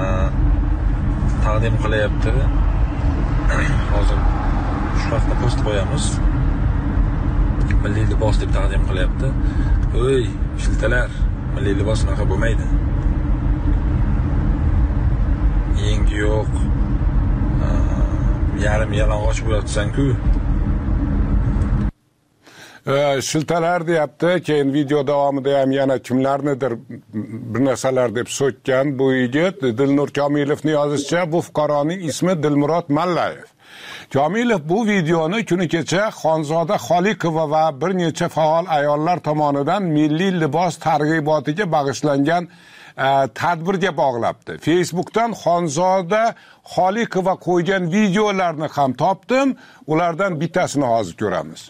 taqdim qilyapti. Hozir shu haqda post qo'yamiz. Milliy libos deb taqdim qilyapti. O'y, shiltalar, milliy libos unaqa bo'lmaydi. Yengi yo'q. Yarim yalang'och bo'layotsan-ku. Shiltalar deyapti, keyin video davomida ham yana kimlarnidir bir narsalar deb so'kkan bu yigit. Dilnur Komilovning yozishicha, bu fuqaroning ismi Dilmurod Mallayev. Komilov bu videoni kuni kecha Xonzoda Xoliqova va bir necha faol ayollar tomonidan milliy libos targ'ibotiga bag'ishlangan tadbirga bog'labdi. Facebookdan Xonzoda Xoliqova qo'ygan videolarni ham topdim. Ulardan bittasini hozir ko'ramiz.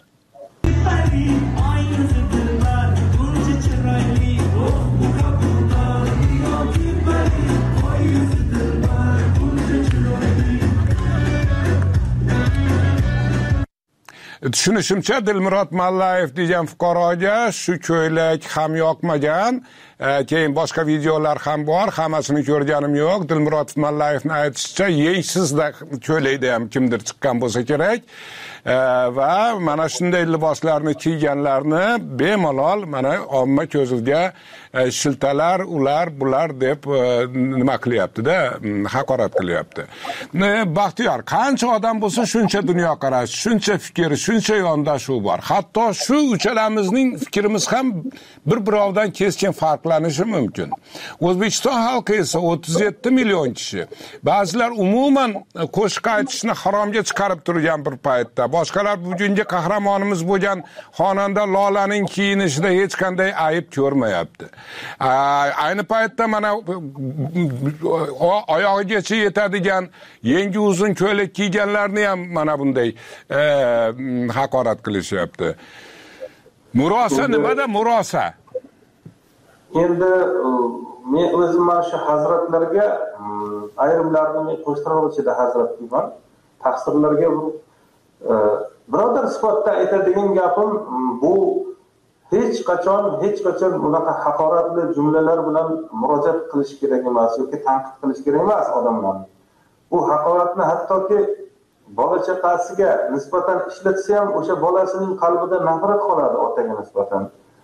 Tushunishimcha, Dilmurod Mallayev degan fuqaroga shu ko'ylak ham yoqmagan. Keyin boshqa videolar ham bor, hammasini ko'rganim yo'q. Dilmurod Mallayevning aytishicha, yeysizda ko'ylakda ham kimdir chiqqan bo'lsa kerak. Va mana shunday liboslarni kiyganlarni bemalol mana omma ko'ziga shiltalar, ular, bular deb nima qilyapti-da, haqorat qilyapti. Baxtiyor, qancha odam bo'lsa shuncha dunyoqarash, shuncha fikr, shuncha yondashuv bor. Hatto shu uchalamizning fikrimiz ham bir-birovidan keskin farqlanishi mumkin. O'zbekiston xalqi esa o'ttiz yetti million kishi. Ba'zilar umuman qo'shiq aytishni haromga chiqarib turgan bir paytda, boshqalar bugungi qahramonimiz bo'lgan xonanda Lolaning kiyinishida hech qanday ayb ko'rmayapti. Ayni paytda mana oyog'igacha yetadigan yangi uzun ko'ylak kiyganlarni ham mana bunday e, haqorat qilishyapti. Murosa nimada murosa? Endi men o'zim mana shu hazratlarga ayrimlarini men qo'shtiruvchida hazrat deyman. Taqsirlarga birodar sifatida aytadigan gapim bu hech qachon hech qachon bunaqa haqoratli jumlalar bilan murojaat qilish kerak emas yoki tanqid qilish kerak emas odamlarni. Bu haqoratni hattoki bola chaqasiga nisbatan ishlatsa ham o'sha bolasining qalbida nafrat qoladi otaga nisbatan.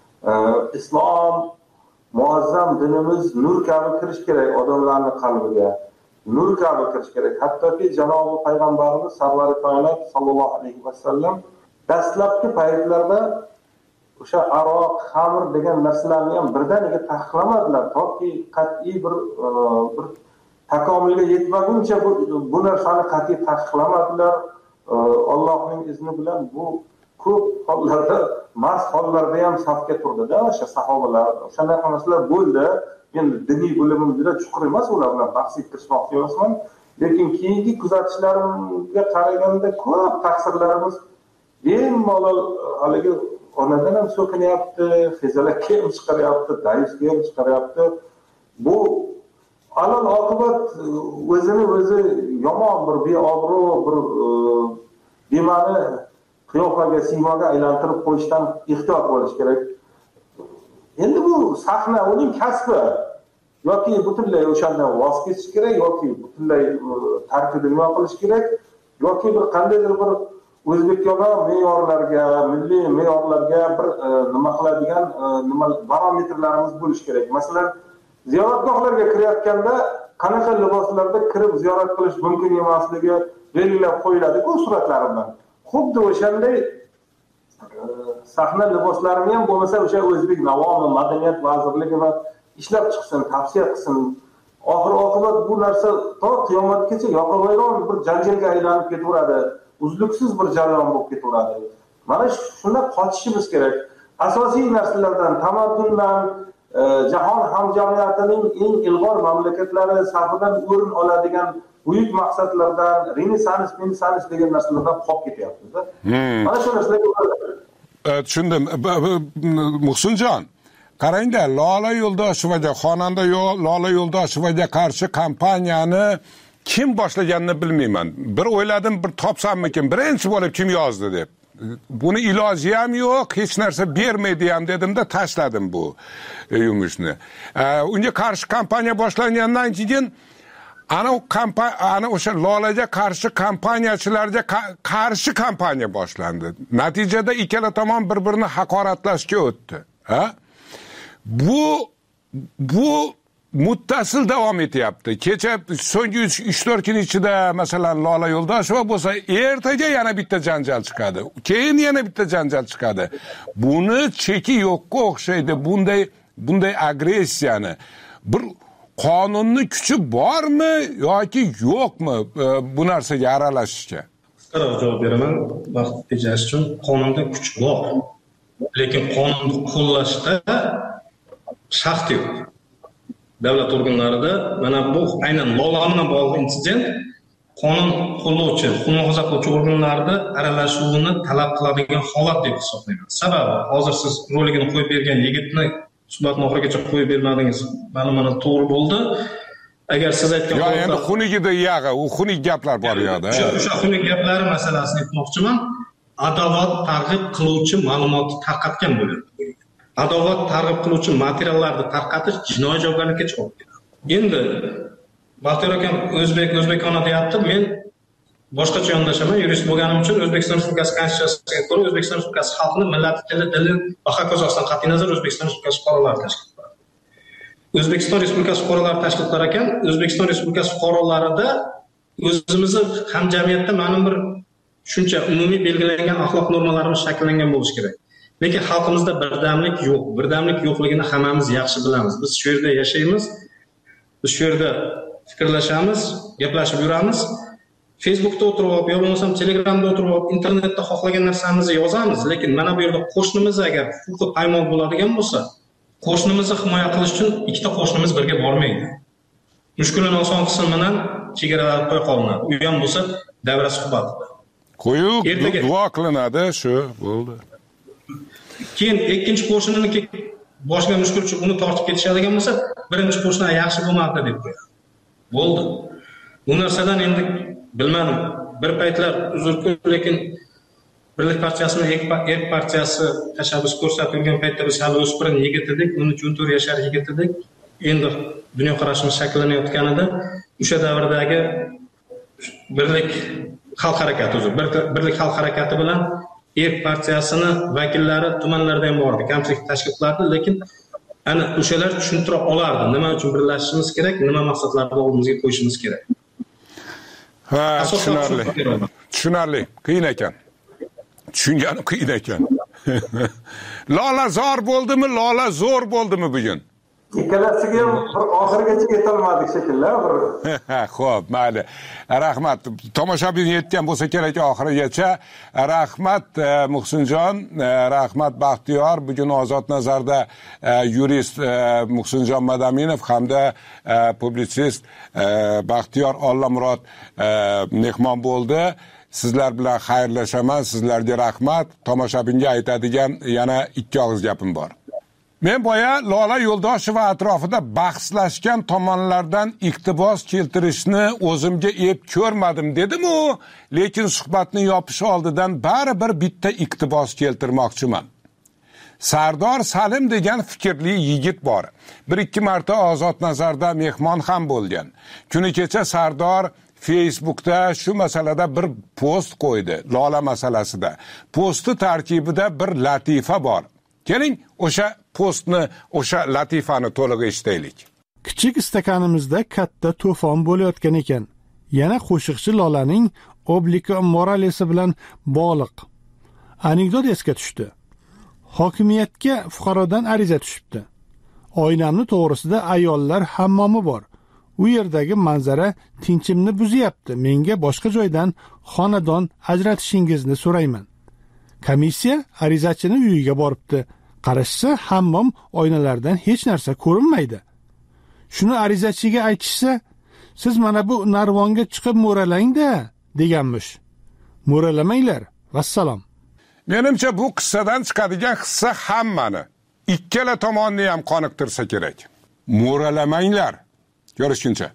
Islom muazzam dinimiz nur kabi kirish kerak odamlarning qalbiga. Nur kabi kirish kerak. Hattoki janobi payg'ambarimiz sarvari koinot sallallohu alayhi vasallam dastlabki paytlarda o'sha aroq, xamir degan narsalarni ham birdaniga taqiqlamadilar. Toki qat'iy bir bir takomilga yetmaguncha bu bu narsani qat'iy taqiqlamadilar. Allohning izni bilan bu ko'p hollarda, mast hollarda ham safga turdi-da o'sha sahobalar. O'shanday narsalar bo'ldi. Endi diniy bilimim juda chuqur emas, ular bilan bahs etishmoqchi emasman. Lekin keyingi kuzatishlarimga qaraganda ko'p taqsirlarimiz eng malol haligi onadan ham so'kinyapti, fezalakka ham chiqaryapti, daisga ham chiqaryapti. Bu alal oqibat o'zini o'zi yomon bir beobro' bir bema'ni qiyofaga, siymoga aylantirib qo'yishdan ehtiyot bo'lish kerak. Endi bu sahna uning kasbi. Yoki butunlay o'shandan voz kechish kerak, yoki butunlay tarki dunyo qilish kerak, yoki bir qandaydir bir o'zbekona me'yorlarga, milliy me'yorlarga bir nima qiladigan nima barometrlarimiz bo'lish kerak. Masalan, ziyoratgohlarga kirayotganda qanaqa liboslarda kirib ziyorat qilish mumkin emasligi belgilab qo'yiladi-ku suratlar bilan. Xuddi o'shanday sahna liboslarini ham bo'lmasa o'sha o'zbek Navomi madaniyat vazirligi va ishlab chiqsin, tavsiya qilsin. Oxir oqibat bu narsa to qiyomatgacha yoqavayron bir janjalga aylanib ketaveradi. Uzluksiz bir jarayon bo'lib ketaveradi. Mana shunda qochishimiz kerak. Asosiy narsalardan, tamaddundan, jahon hamjamiyatining eng ilg'or mamlakatlari safidan o'rin oladigan buyuk maqsadlardan, renessans, renessans degan narsalardan qolib ketyapmiz-da. Mana shu narsalarga tushundim. Muhsinjon, qarangda, Lola Yo'ldoshevaga, xonanda Lola Yo'ldoshevaga qarshi kampaniyani kim boshlaganini bilmayman. Bir o'yladim, bir topsammikin, birinchi bo'lib kim yozdi deb. Buni iloji ham yo'q, hech narsa bermaydi ham dedimda tashladim bu yumushni. Unga qarshi kampaniya boshlangandan keyin ana kampaniya, ana o'sha Lolaga qarshi kampaniyachilarga qarshi kampaniya boshlandi. Natijada ikkala tomon bir-birini haqoratlashga o'tdi. Ha? Bu bu muttasil davom etyapti. Kecha so'nggi uch to'rt kun ichida masalan Lola Yo'ldosheva bo'lsa, ertaga yana bitta janjal chiqadi. Keyin yana bitta janjal chiqadi. Buni cheki yo'qqa o'xshaydi. Bunday bunday agressiyani bir qonunni kuchi bormi yoki yo'qmi bu narsaga aralashishga? Qisqaroq javob beraman. Vaqt tejash uchun qonunda kuch bor. Lekin qonunni qo'llashda shaxt yo'q. Davlat organlarida mana bu aynan Lola bilan bog'liq insident qonun qo'llovchi, huquqni muhofaza qiluvchi organlarda aralashuvini talab qiladigan holat deb hisoblayman. Sababi hozir siz roligini qo'yib bergan yigitni suhbatni oxirigacha qo'yib bermadingiz. Mana mana to'g'ri bo'ldi. Agar siz aytgan yo'q, endi xunigida yag'i, u xunig gaplar bor yo'da. O'sha xunig gaplari masalasini aytmoqchiman. Adovat targ'ib qiluvchi ma'lumotni tarqatgan bo'ladi. Adovat targ'ib qiluvchi materiallarni tarqatish jinoiy javobgarlikka chiqib ketadi. Endi Baxtiyor akam o'zbek o'zbekona deyapti. Men boshqacha yondashaman. Yurist bo'lganim uchun O'zbekiston Respublikasi Konstitutsiyasiga ko'ra O'zbekiston Respublikasi xalqining millati, tili, dili va haq asosidan qat'iy nazar O'zbekiston Respublikasi fuqarolari tashkil qiladi. O'zbekiston Respublikasi fuqarolari tashkil qilar ekan, O'zbekiston Respublikasi fuqarolarida o'zimizni hamjamiyatda ma'lum bir shuncha umumiy belgilangan axloq normalarimiz shakllangan bo'lishi kerak. Lekin xalqimizda birdamlik yo'q. Birdamlik yo'qligini hammamiz yaxshi bilamiz. Biz shu yerda yashaymiz. Biz shu yerda fikrlashamiz, gaplashib yuramiz. Facebookda o'tirib, yo bo'lmasam Telegramda o'tirib, internetda xohlagan narsamizni yozamiz, lekin mana bu yerda qo'shnimiz agar huquqi paymol bo'ladigan bo'lsa, qo'shnimizni himoya qilish uchun ikkita qo'shnimiz birga bormaydi. Mushkulini oson qism bilan chegaralar qo'y qolinadi. U ham bo'lsa davra suhbatida. Qo'yib duo qilinadi, shu bo'ldi. Keyin ikkinchi qo'shniniki boshqa mushkul uchun uni tortib ketishadigan bo'lsa, birinchi qo'shni yaxshi bo'lmadi deb qo'yadi. Bo'ldi. Bu narsadan endi bilmadim. Bir paytlar uzr-ku, lekin Birlik partiyasining er partiyasi tashabbus ko'rsatilgan paytda biz hali o'spirin yigit edik, o'n uch o'n to'rt yashar yigit edik. Endi dunyoqarashimiz shakllanayotganida o'sha davrdagi Birlik xalq harakati, o'zi Birlik xalq harakati bilan er partiyasini vakillari tumanlarda ham bordi, kamchilik tashkil qilardi, lekin ana o'shalar tushuntira olardi, nima uchun birlashishimiz kerak, nima maqsadlarni oldimizga qo'yishimiz kerak. Ha, tushunarli. Tushunarli. Qiyin ekan. Tushungani qiyin ekan. Lola zor bo'ldimi, Lola zo'r bo'ldimi bugun? Ikkalasiga ham oxirigacha yetolmadik shekilli, bir. Xo'p, mayli. Rahmat. Tomoshabin yetgan bo'lsa kerak oxirigacha. Rahmat Muhsinjon, rahmat Baxtiyor. Bugun Ozod Nazarda yurist Muhsinjon Madaminov hamda publitsist Baxtiyor Ollamurod mehmon bo'ldi. Sizlar bilan xayrlashaman, sizlarga rahmat. Tomoshabinga aytadigan yana ikki og'iz gapim bor. Men boya Lola Yo'ldosheva atrofida bahslashgan tomonlardan iqtibos keltirishni o'zimga ep ko'rmadim dedim-u, lekin suhbatni yopish oldidan baribir bitta iqtibos keltirmoqchiman. Sardor Salim degan fikrli yigit bor. Bir ikki marta Ozod Nazarda mehmon ham bo'lgan. Kuni kecha Sardor Facebookda shu masalada bir post qo'ydi, Lola masalasida. Posti tarkibida bir latifa bor. Keling, o'sha postni, o'sha latifani to'liq eshitaylik. Kichik istakanimizda katta to'fon bo'layotgan ekan. Yana qo'shiqchi Lolaning Obliqo Moralesi bilan bog'liq anekdot esga tushdi. Hokimiyatga fuqarodan ariza tushibdi. Oynamni to'g'risida ayollar hammomi bor. U yerdagi manzara tinchimni buzyapti. Menga boshqa joydan xonadon ajratishingizni so'rayman. Komissiya arizachini uyiga boribdi. Qarashsa, hammom oynalardan hech narsa ko'rinmaydi. Shuni arizachiga aytishsa, siz mana bu narvonga chiqib mo'ralang-da deganmish. Mo'ralamanglar. Vassalom. Menimcha bu qissadan chiqadigan hissa hammani, ikkala tomonni ham qoniqtirsa kerak. Mo'ralamanglar. Görüşünce.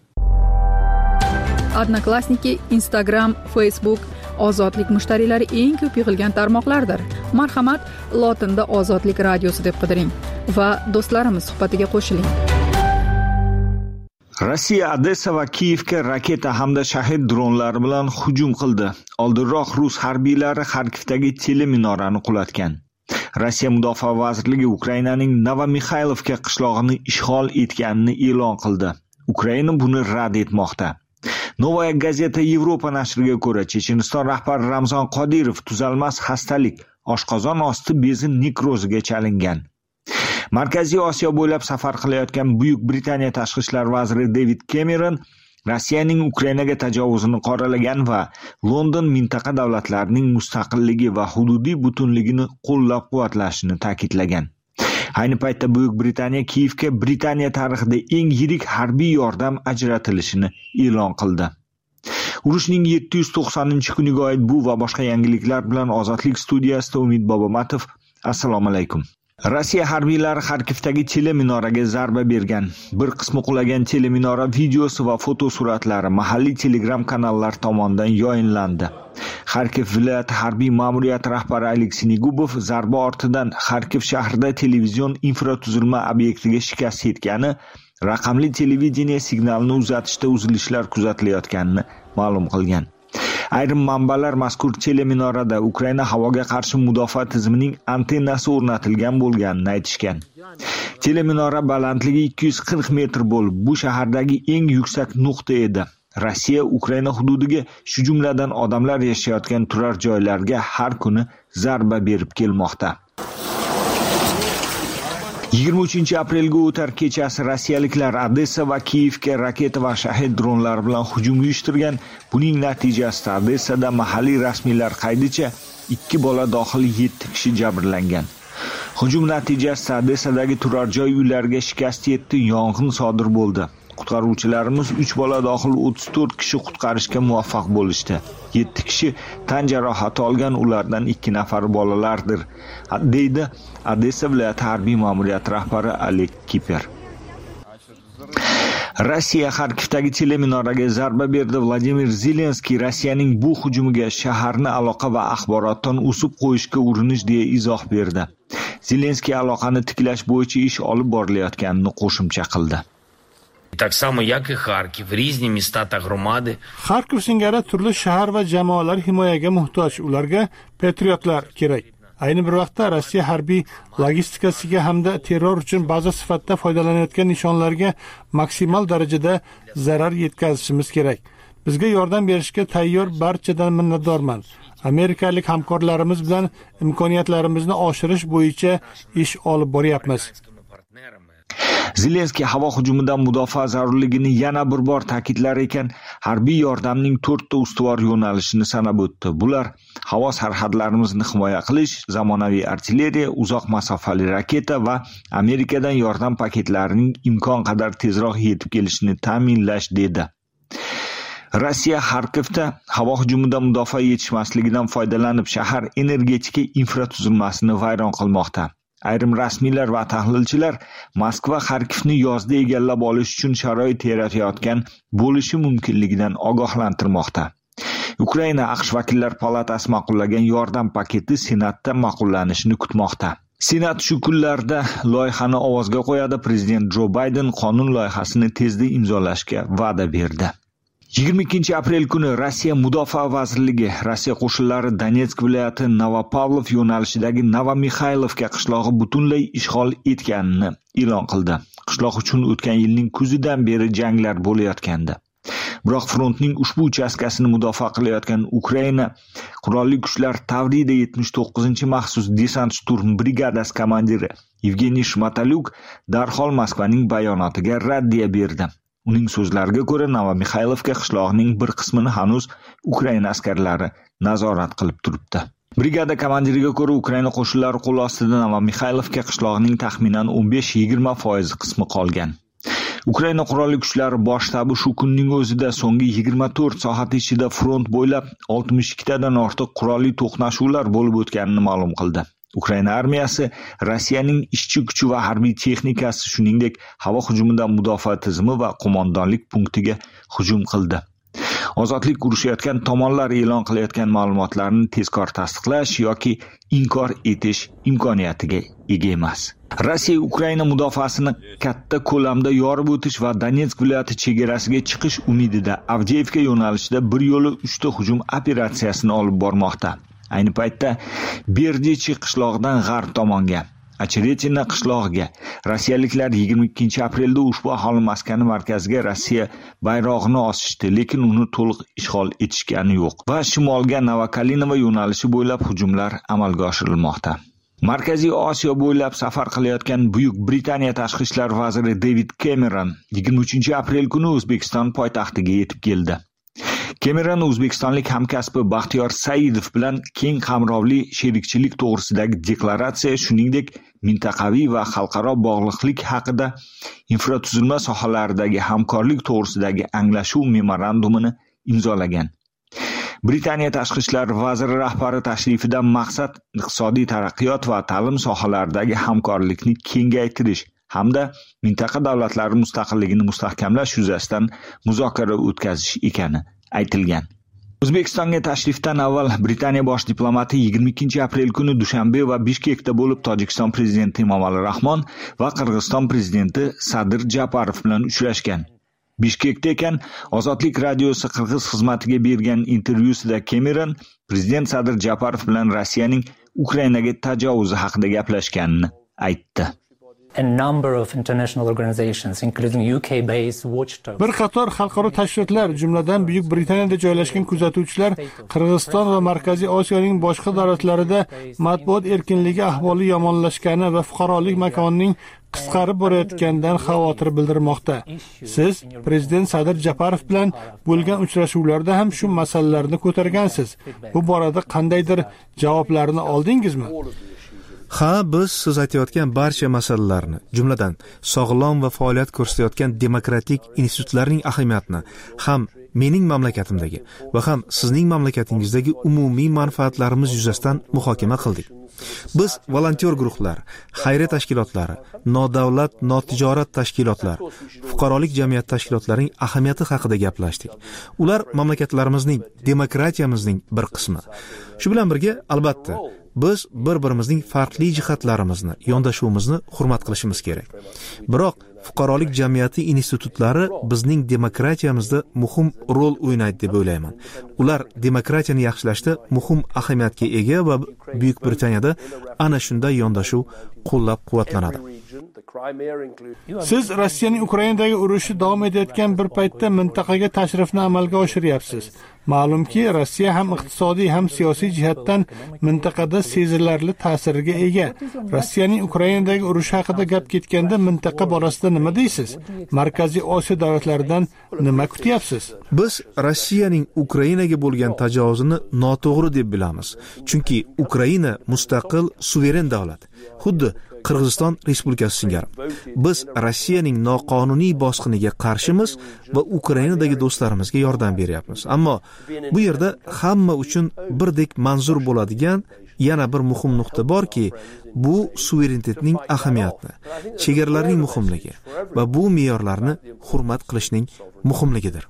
Odnoklassniki, Instagram, Facebook, ozodlik mushtariylari eng ko'p yig'ilgan tarmoqlardir. Marhamat, lotinda Ozodlik radiosi deb qidiring va do'stlarimiz suhbatiga qo'shiling. Rossiya Odessa va Kiyevga raketa hamda shahid dronlari bilan hujum qildi. Oldinroq rus harbiylari Xarkivdagi teleminorani qulatgan. Rossiya Mudofaa vazirligi Ukrainaning Novomixaylovka qishlog'ini ishg'ol etganini e'lon qildi. Ukraina buni rad etmoqda. Novaya gazeta Yevropa nashriga ko'ra, Checheniston rahbari Ramzon Qodirov tuzalmas xastalik, oshqozon osti bezi nekroziga chalingan. Markaziy Osiyo bo'ylab safar qilayotgan Buyuk Britaniya tashqi ishlar vaziri David Cameron Rossiyaning Ukrainaga tajovuzini qoralagan va London mintaqa davlatlarining mustaqilligi va hududiy butunligini qo'llab-quvvatlashini ta'kidlagan. Ayni paytda Buyuk Britaniya Kiyevga Britaniya tarixida eng yirik harbiy yordam ajratilishini e'lon qildi. Urushning yetti yuz to'qsoninchi kuniga oid bu va boshqa yangiliklar bilan Ozodlik studiyasida Umid Bobomatov. Assalomu alaykum. Rossiya harbiylari Xarkivdagi teleminoraga zarba bergan. Bir qismi qulagan teleminora videosi va fotosuratlari mahalliy Telegram kanallar tomonidan yoyinlandi. Xarkiv viloyati harbiy ma'muriyati rahbari Aleksey Negubov zarba ortidan Xarkiv shahrida televizion infratuzilma obyektiga shikast yetgani, raqamli televideniya signalini uzatishda uzilishlar kuzatilayotganini ma'lum qilgan. Ayrim manbalar mazkur teleminorada Ukraina havoga qarshi mudofaa tizimining antennasi o'rnatilgan bo'lganini aytishgan. Teleminora balandligi ikki yuz qirq metr bo'lib, bu shahardagi eng yuksak nuqta edi. Rossiya Ukraina hududiga, shu jumladan odamlar yashayotgan turar joylarga har kuni zarba berib kelmoqda. yigirma uchinchi aprelga o'tar kechasi rossiyaliklar Odessa va Kiyevga raketa va shahid dronlari bilan hujum uyushtirgan. Buning natijasida Odessada mahalliy rasmiylar qaydicha ikki bola dohil yetti kishi jabrlangan. Hujum natijasida Odessadagi turar joy uylariga shikast yetdi, yong'in sodir bo'ldi. Qutqaruvchilarimiz uch bola dohil o'ttiz to'rt kishi qutqarishga muvaffaq bo'lishdi. yetti kishi tan jarohati olgan, ulardan ikki nafari bolalardir, deydi Odessa viloyati harbiy ma'muriyati rahbari Oleg Kiper. Rossiya Xarkivdagi teleminoraga zarba berdi. Vladimir Zelenskiy Rossiyaning bu hujumiga shaharni aloqa va axborotdan o'sib qo'yishga urinish deya izoh berdi. Zelenskiy aloqani tiklash bo'yicha ish olib borilayotganini qo'shimcha qildi. Так само, як і Харків, різні міста та громади. Xarkov singari turli shahar va jamoalar himoyaga muhtoj, ularga patriotlar kerak. Ayni bir vaqtda Rossiya harbiy logistikasiga hamda terror uchun baza sifatida foydalanayotgan nishonlarga maksimal darajada zarar yetkazishimiz kerak. Bizga yordam berishga tayyor barchadan minnatdorman. Amerikalik hamkorlarimiz bilan imkoniyatlarimizni oshirish bo'yicha ish olib boryapmiz. Zelenskiy havo hujumidan mudofaa zarurligini yana bir bor ta'kidlar ekan, harbiy yordamning to'rtta ustuvor yo'nalishini sanab o'tdi. Bular havo sarhadlarimizni himoya qilish, zamonaviy artilleriya, uzoq masofali raketa va Amerikadan yordam paketlarining imkon qadar tezroq yetib kelishini ta'minlash dedi. Rossiya Xarkovda havo hujumidan mudofaa yetishmasligidan foydalanib shahar energetika infratuzilmasini vayron qilmoqda. Ayrim rasmiylar va tahlilchilar Moskva Xarkovni yozda egallab olish uchun sharoit yaratayotgan bo'lishi mumkinligidan ogohlantirmoqda. Ukraina AQSh vakillar palatasi ma'qullagan yordam paketi Senatda ma'qullanishini kutmoqda. Senat shu kunlarda loyihani ovozga qo'yadi. Prezident Jo Bayden qonun loyihasini tezda imzolashga va'da berdi. yigirma ikkinchi aprel kuni Rossiya Mudofaa vazirligi Rossiya qo'shinlari Donetsk viloyati Novopavlov yo'nalishidagi Novomixaylovka qishlog'i butunlay ishg'ol etganini e'lon qildi. Qishloq uchun o'tgan yilning kuzidan beri janglar bo'layotgandi. Biroq frontning ushbu uchastkasini mudofaa qilayotgan Ukraina qurolli kuchlar Tavrida yetmish to'qqizinchi maxsus desant shturm brigadasi komandiri Yevgeniy Shmatalyuk darhol Moskvaning bayonotiga raddiya berdi. Uning so'zlariga ko'ra, Novomixaylovka qishlog'ining bir qismini hanuz Ukraina askarlari nazorat qilib turibdi. Brigada komandiriga ko'ra, Ukraina qo'shinlari qo'l ostida Novomixaylovka qishlog'ining taxminan o'n besh yigirma foiz qismi qolgan. Ukraina qurolli kuchlari bosh shtabi shu kunning o'zida so'nggi yigirma to'rt soat ichida front bo'ylab oltmish ikkitadan ortiq qurolli to'qnashuvlar bo'lib o'tganini ma'lum qildi. Ukraina armiyasi Rossiyaning ishchi kuchi va harbiy texnikasi, shuningdek, havo hujumidan mudofaa tizimi va qo'mondonlik punktiga hujum qildi. Ozodlik urushayotgan tomonlar e'lon qilayotgan ma'lumotlarni tezkor tasdiqlash yoki inkor etish imkoniyatiga ega emas. Rossiya Ukraina mudofaasini katta ko'lamda yorib o'tish va Donetsk viloyati chegarasiga chiqish umidida Avdiivka yo'nalishida bir yo'li uchta hujum operatsiyasini olib bormoqda. Ayni paytda Berdichi qishlog'idan g'arb tomonga, Acheretina qishlog'iga rossiyaliklar yigirma ikkinchi aprelda ushbu aholi maskani markaziga Rossiya bayrog'ini osishdi, lekin uni to'liq ishg'ol etishgani yo'q. Va shimolga Novokalinova yo'nalishi bo'ylab hujumlar amalga oshirilmoqda. Markaziy Osiyo bo'ylab safar qilayotgan Buyuk Britaniya tashqi ishlar vaziri David Cameron yigirma uchinchi aprel kuni O'zbekiston poytaxtiga yetib keldi. Cameron o'zbekistonlik hamkasbi Baxtiyor Saidov bilan keng qamrovli sherikchilik to'g'risidagi deklaratsiya, shuningdek, mintaqaviy va xalqaro bog'liqlik haqida infratuzilma sohalaridagi hamkorlik to'g'risidagi anglashuv memorandumini imzolagan. Britaniya tashqi ishlar vaziri rahbari tashrifidan maqsad iqtisodiy taraqqiyot va ta'lim sohalaridagi hamkorlikni kengaytirish hamda mintaqa davlatlari mustaqilligini mustahkamlash yuzasidan muzokara o'tkazish ekani aytilgan. O'zbekistonga tashrifdan avval Britaniya bosh diplomati yigirma ikkinchi aprel kuni Dushanbe va Bishkekda bo'lib Tojikiston prezidenti Emomali Rahmon va Qirg'iziston prezidenti Sadir Japarov bilan uchrashgan. Bishkekda ekan, Ozodlik radiosi Qirg'iz xizmatiga bergan intervyusida Cameron prezident Sadir Japarov bilan Rossiyaning Ukrainaga tajovuzi haqida gaplashganini aytdi. A number of international organizations, including U K-based watchdog. Bir qator xalqaro tashkilotlar, jumladan Buyuk Britaniyada joylashgan kuzatuvchilar Qirg'iziston va Markaziy Osiyoning boshqa davlatlarida matbuot erkinligi ahvoli yomonlashgani va fuqarolik makonining qisqarib borayotganidan xavotir bildirmoqda. Siz prezident Sadir Japarov bilan bo'lgan uchrashuvlarda ham shu masalalarni ko'targansiz. Bu borada qandaydir javoblarni oldingizmi? Ha, biz siz aytayotgan barcha masalalarni, jumladan sog'lom va faoliyat ko'rsatayotgan demokratik institutlarning ahamiyatini ham mening mamlakatimdagi va ham sizning mamlakatingizdagi umumiy manfaatlarimiz yuzasidan muhokama qildik. Biz volontyor guruhlar, xayriya tashkilotlari, nodavlat, notijorat tashkilotlar, fuqarolik jamiyat tashkilotlarining ahamiyati haqida gaplashdik. Ular mamlakatlarimizning, demokratiyamizning bir qismi. Shu bilan birga, albatta, biz bir-birimizning farqli jihatlarimizni, yondashuvimizni hurmat qilishimiz kerak. Biroq fuqarolik jamiyati institutlari bizning demokratiyamizda muhim rol o'ynaydi deb o'ylayman. Ular demokratiyani yaxshilashda muhim ahamiyatga ega va Buyuk Britaniyada ana shunday yondashuv qo'llab-quvvatlanadi. Siz Rossiyaning Ukrainadagi urushi davom etayotgan bir paytda mintaqaga tashrifni amalga oshiryapsiz. Ma'lumki, Rossiya ham iqtisodiy ham siyosiy jihatdan mintaqada sezilarli ta'sirga ega. Rossiyaning Ukrainadagi urushi haqida gap ketganda mintaqa borasida nima deysiz? Markaziy Osiyo davlatlaridan nima kutyapsiz? Biz Rossiyaning Ukrainaga bo'lgan tajovuzini noto'g'ri deb bilamiz. Chunki Ukraina mustaqil, suveren davlat. Xuddi Qirg'iziston Respublikasi singari. Biz Rossiyaning noqonuniy bosqiniga qarshimiz va Ukrainadagi do'stlarimizga yordam beryapmiz. Ammo bu yerda hamma uchun birdek manzur bo'ladigan yana bir muhim nuqta borki, bu suverenitetning ahamiyati, chegaralarning muhimligi va bu me'yorlarni hurmat qilishning muhimligidir.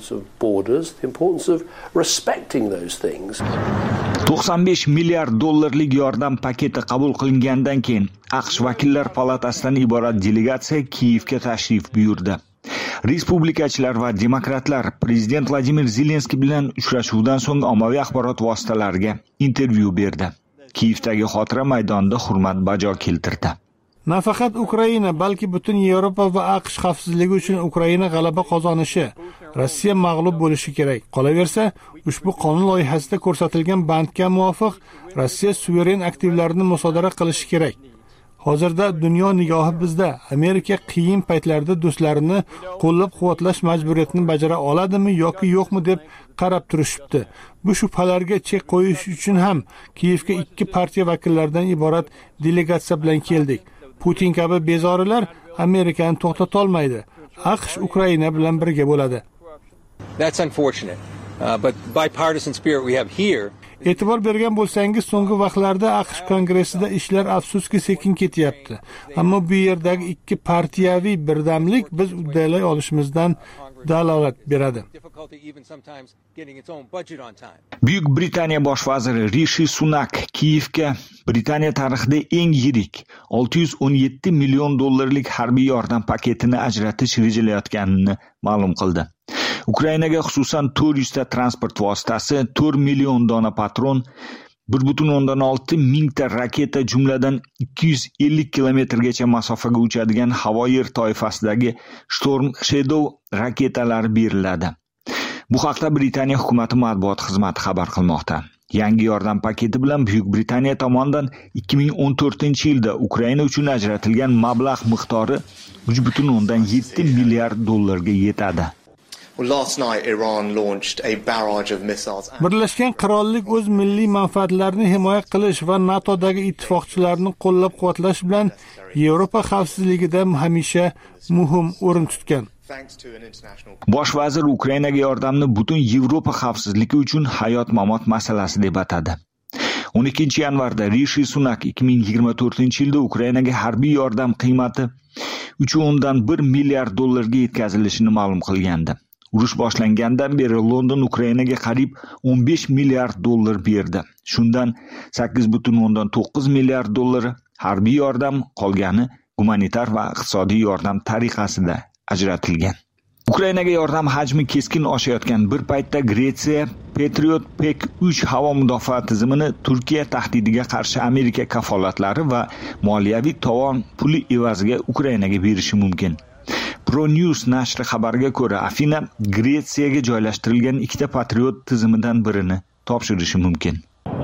to'qson besh milliard dollarlik yordam paketi qabul qilingandan keyin AQSh vakillar palatasidan iborat delegatsiya Kiyevga tashrif buyurdi. Respublikachilar va demokratlar prezident Vladimir Zelenskiy bilan uchrashuvdan so'ng ommaviy axborot vositalariga intervyu berdi. Kiyevdagi xotira maydonida hurmat bajo keltirdi. Nafaqat Ukraina, balki butun Yevropa va AQSh xavfsizligi uchun Ukraina g'alaba qozonishi, Rossiya mag'lub bo'lishi kerak. Qolaversa, ushbu qonun loyihasida ko'rsatilgan bandga muvofiq Rossiya suveren aktivlarini musodara qilishi kerak. Hozirda dunyo nigohi bizda. Amerika qiyin paytlarda do'stlarini qo'llab-quvvatlash majburiyatini bajara oladimi yoki yo'qmi deb qarab turishibdi. Bu shubhalarga chek qo'yish uchun ham Kiyevga ikki partiya vakillaridan iborat delegatsiya bilan keldik. Putin kabi bezorilar Amerikani to'xtata olmaydi. AQSh Ukraina bilan birga bo'ladi. That's unfortunate. Uh, but bipartisan spirit we have here. E'tibor bergan bo'lsangiz, so'nggi vaqtlarda AQSh kongressida ishlar afsuski sekin ketyapti. Ammo bu yerdagi ikki partiyaviy birdamlik biz uddalay olishimizdan dalolat beradi. Buyuk Britaniya bosh vaziri Rishi Sunak Kiyevga Britaniya tarixida eng yirik olti yuz o'n yetti million dollarlik harbiy yordam paketini ajratish rejalayotganini ma'lum qildi. Ukrainaga xususan to'rt yuz ta transport vositasi, to'rt million dona patron, bir butun o'ndan olti mingta raketa, jumladan ikki yuz ellik kilometrgacha masofaga uchadigan havo-yer toifasidagi Storm Shadow raketalari beriladi. Bu haqda Britaniya hukumati matbuot xizmati xabar qilmoqda. Yangi yordam paketi bilan Buyuk Britaniya tomonidan ikki ming o'n to'rtinchi yilda Ukraina uchun ajratilgan mablag' miqdori uch butun o'ndan yetti milliard dollarga yetadi. Last night, Iran launched a barrage of missiles. Birlashgan Qirollik o'z milliy manfaatlarini himoya qilish va NATOdagi ittifoqchilarni qo'llab-quvvatlash bilan Yevropa xavfsizligida hamisha muhim o'rin tutgan. Bosh vazir Ukrainaga yordamni butun Yevropa xavfsizligi uchun hayot-mamot masalasi deb atadi. o'n ikkinchi yanvarda Rishi Sunak ikki ming yigirma to'rtinchi yilda Ukrainaga harbiy yordam qiymati uch o'ndan bir milliard dollarga yetkazilishini ma'lum qilgandi. Urush boshlangandan beri London Ukrainaga qariyb o'n besh milliard dollar berdi. Shundan sakkiz butun o'ndan to'qqiz milliard dollari harbiy yordam, qolgani gumanitar va iqtisodiy yordam tariqasida ajratilgan. Ukrainaga yordam hajmi keskin oshayotgan bir paytda Gretsiya Patriot P K uch havo mudofaa tizimini Turkiya tahdidiga qarshi Amerika kafolatlari va moliyaviy tovon puli evaziga Ukrainaga berishi mumkin. ProNews nashri xabariga ko'ra, Afina Gretsiyaga joylashtirilgan ikkita Patriot tizimidan birini topshirishi mumkin.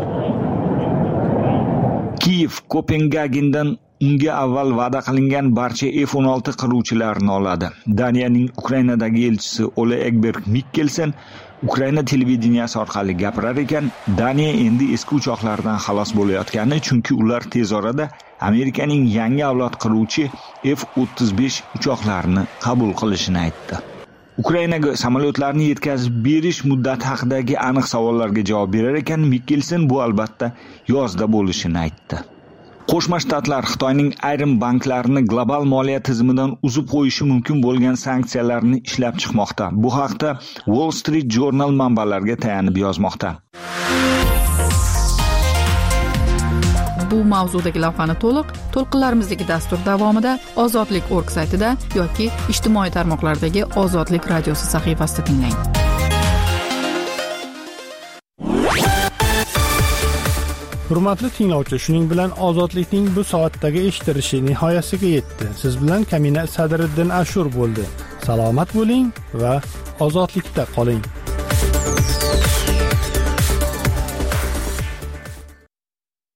Kiyev Kopengagendan unga avval va'da qilingan barcha F o'n olti qiruvchilarini oladi. Daniyaning Ukrainadagi elchisi Ole Egberg Mikkelsen Ukraina televideniyasi orqali gapirar ekan, Daniya endi eski uchoqlardan xalos bo'layotgani, chunki ular tez orada Amerikaning yangi avlod qiruvchi F o'ttiz besh uchoqlarini qabul qilishini aytdi. Ukrainaga samolyotlarni yetkazib berish muddati haqidagi aniq savollarga javob berar ekan, Mikkelsen bu albatta yozda bo'lishini aytdi. Qo'shma Shtatlar Xitoyning ayrim banklarini global moliya tizimidan uzib qo'yishi mumkin bo'lgan sanksiyalarni ishlab chiqmoqda. Bu haqda Wall Street Journal manbalariga tayanib yozmoqda. Bu mavzudagi lavhani to'liq to'lqinlarimizdagi dastur davomida Ozodlik nokta org saytida yoki ijtimoiy tarmoqlardagi Ozodlik radiosi sahifasida tinglang. Hurmatli tinglovchi, shuning bilan Ozodlikning bu soatdagi eshittirishi nihoyasiga yetdi. Siz bilan Kamina Sadriddin Ashur bo'ldi. Salomat bo'ling va ozodlikda qoling.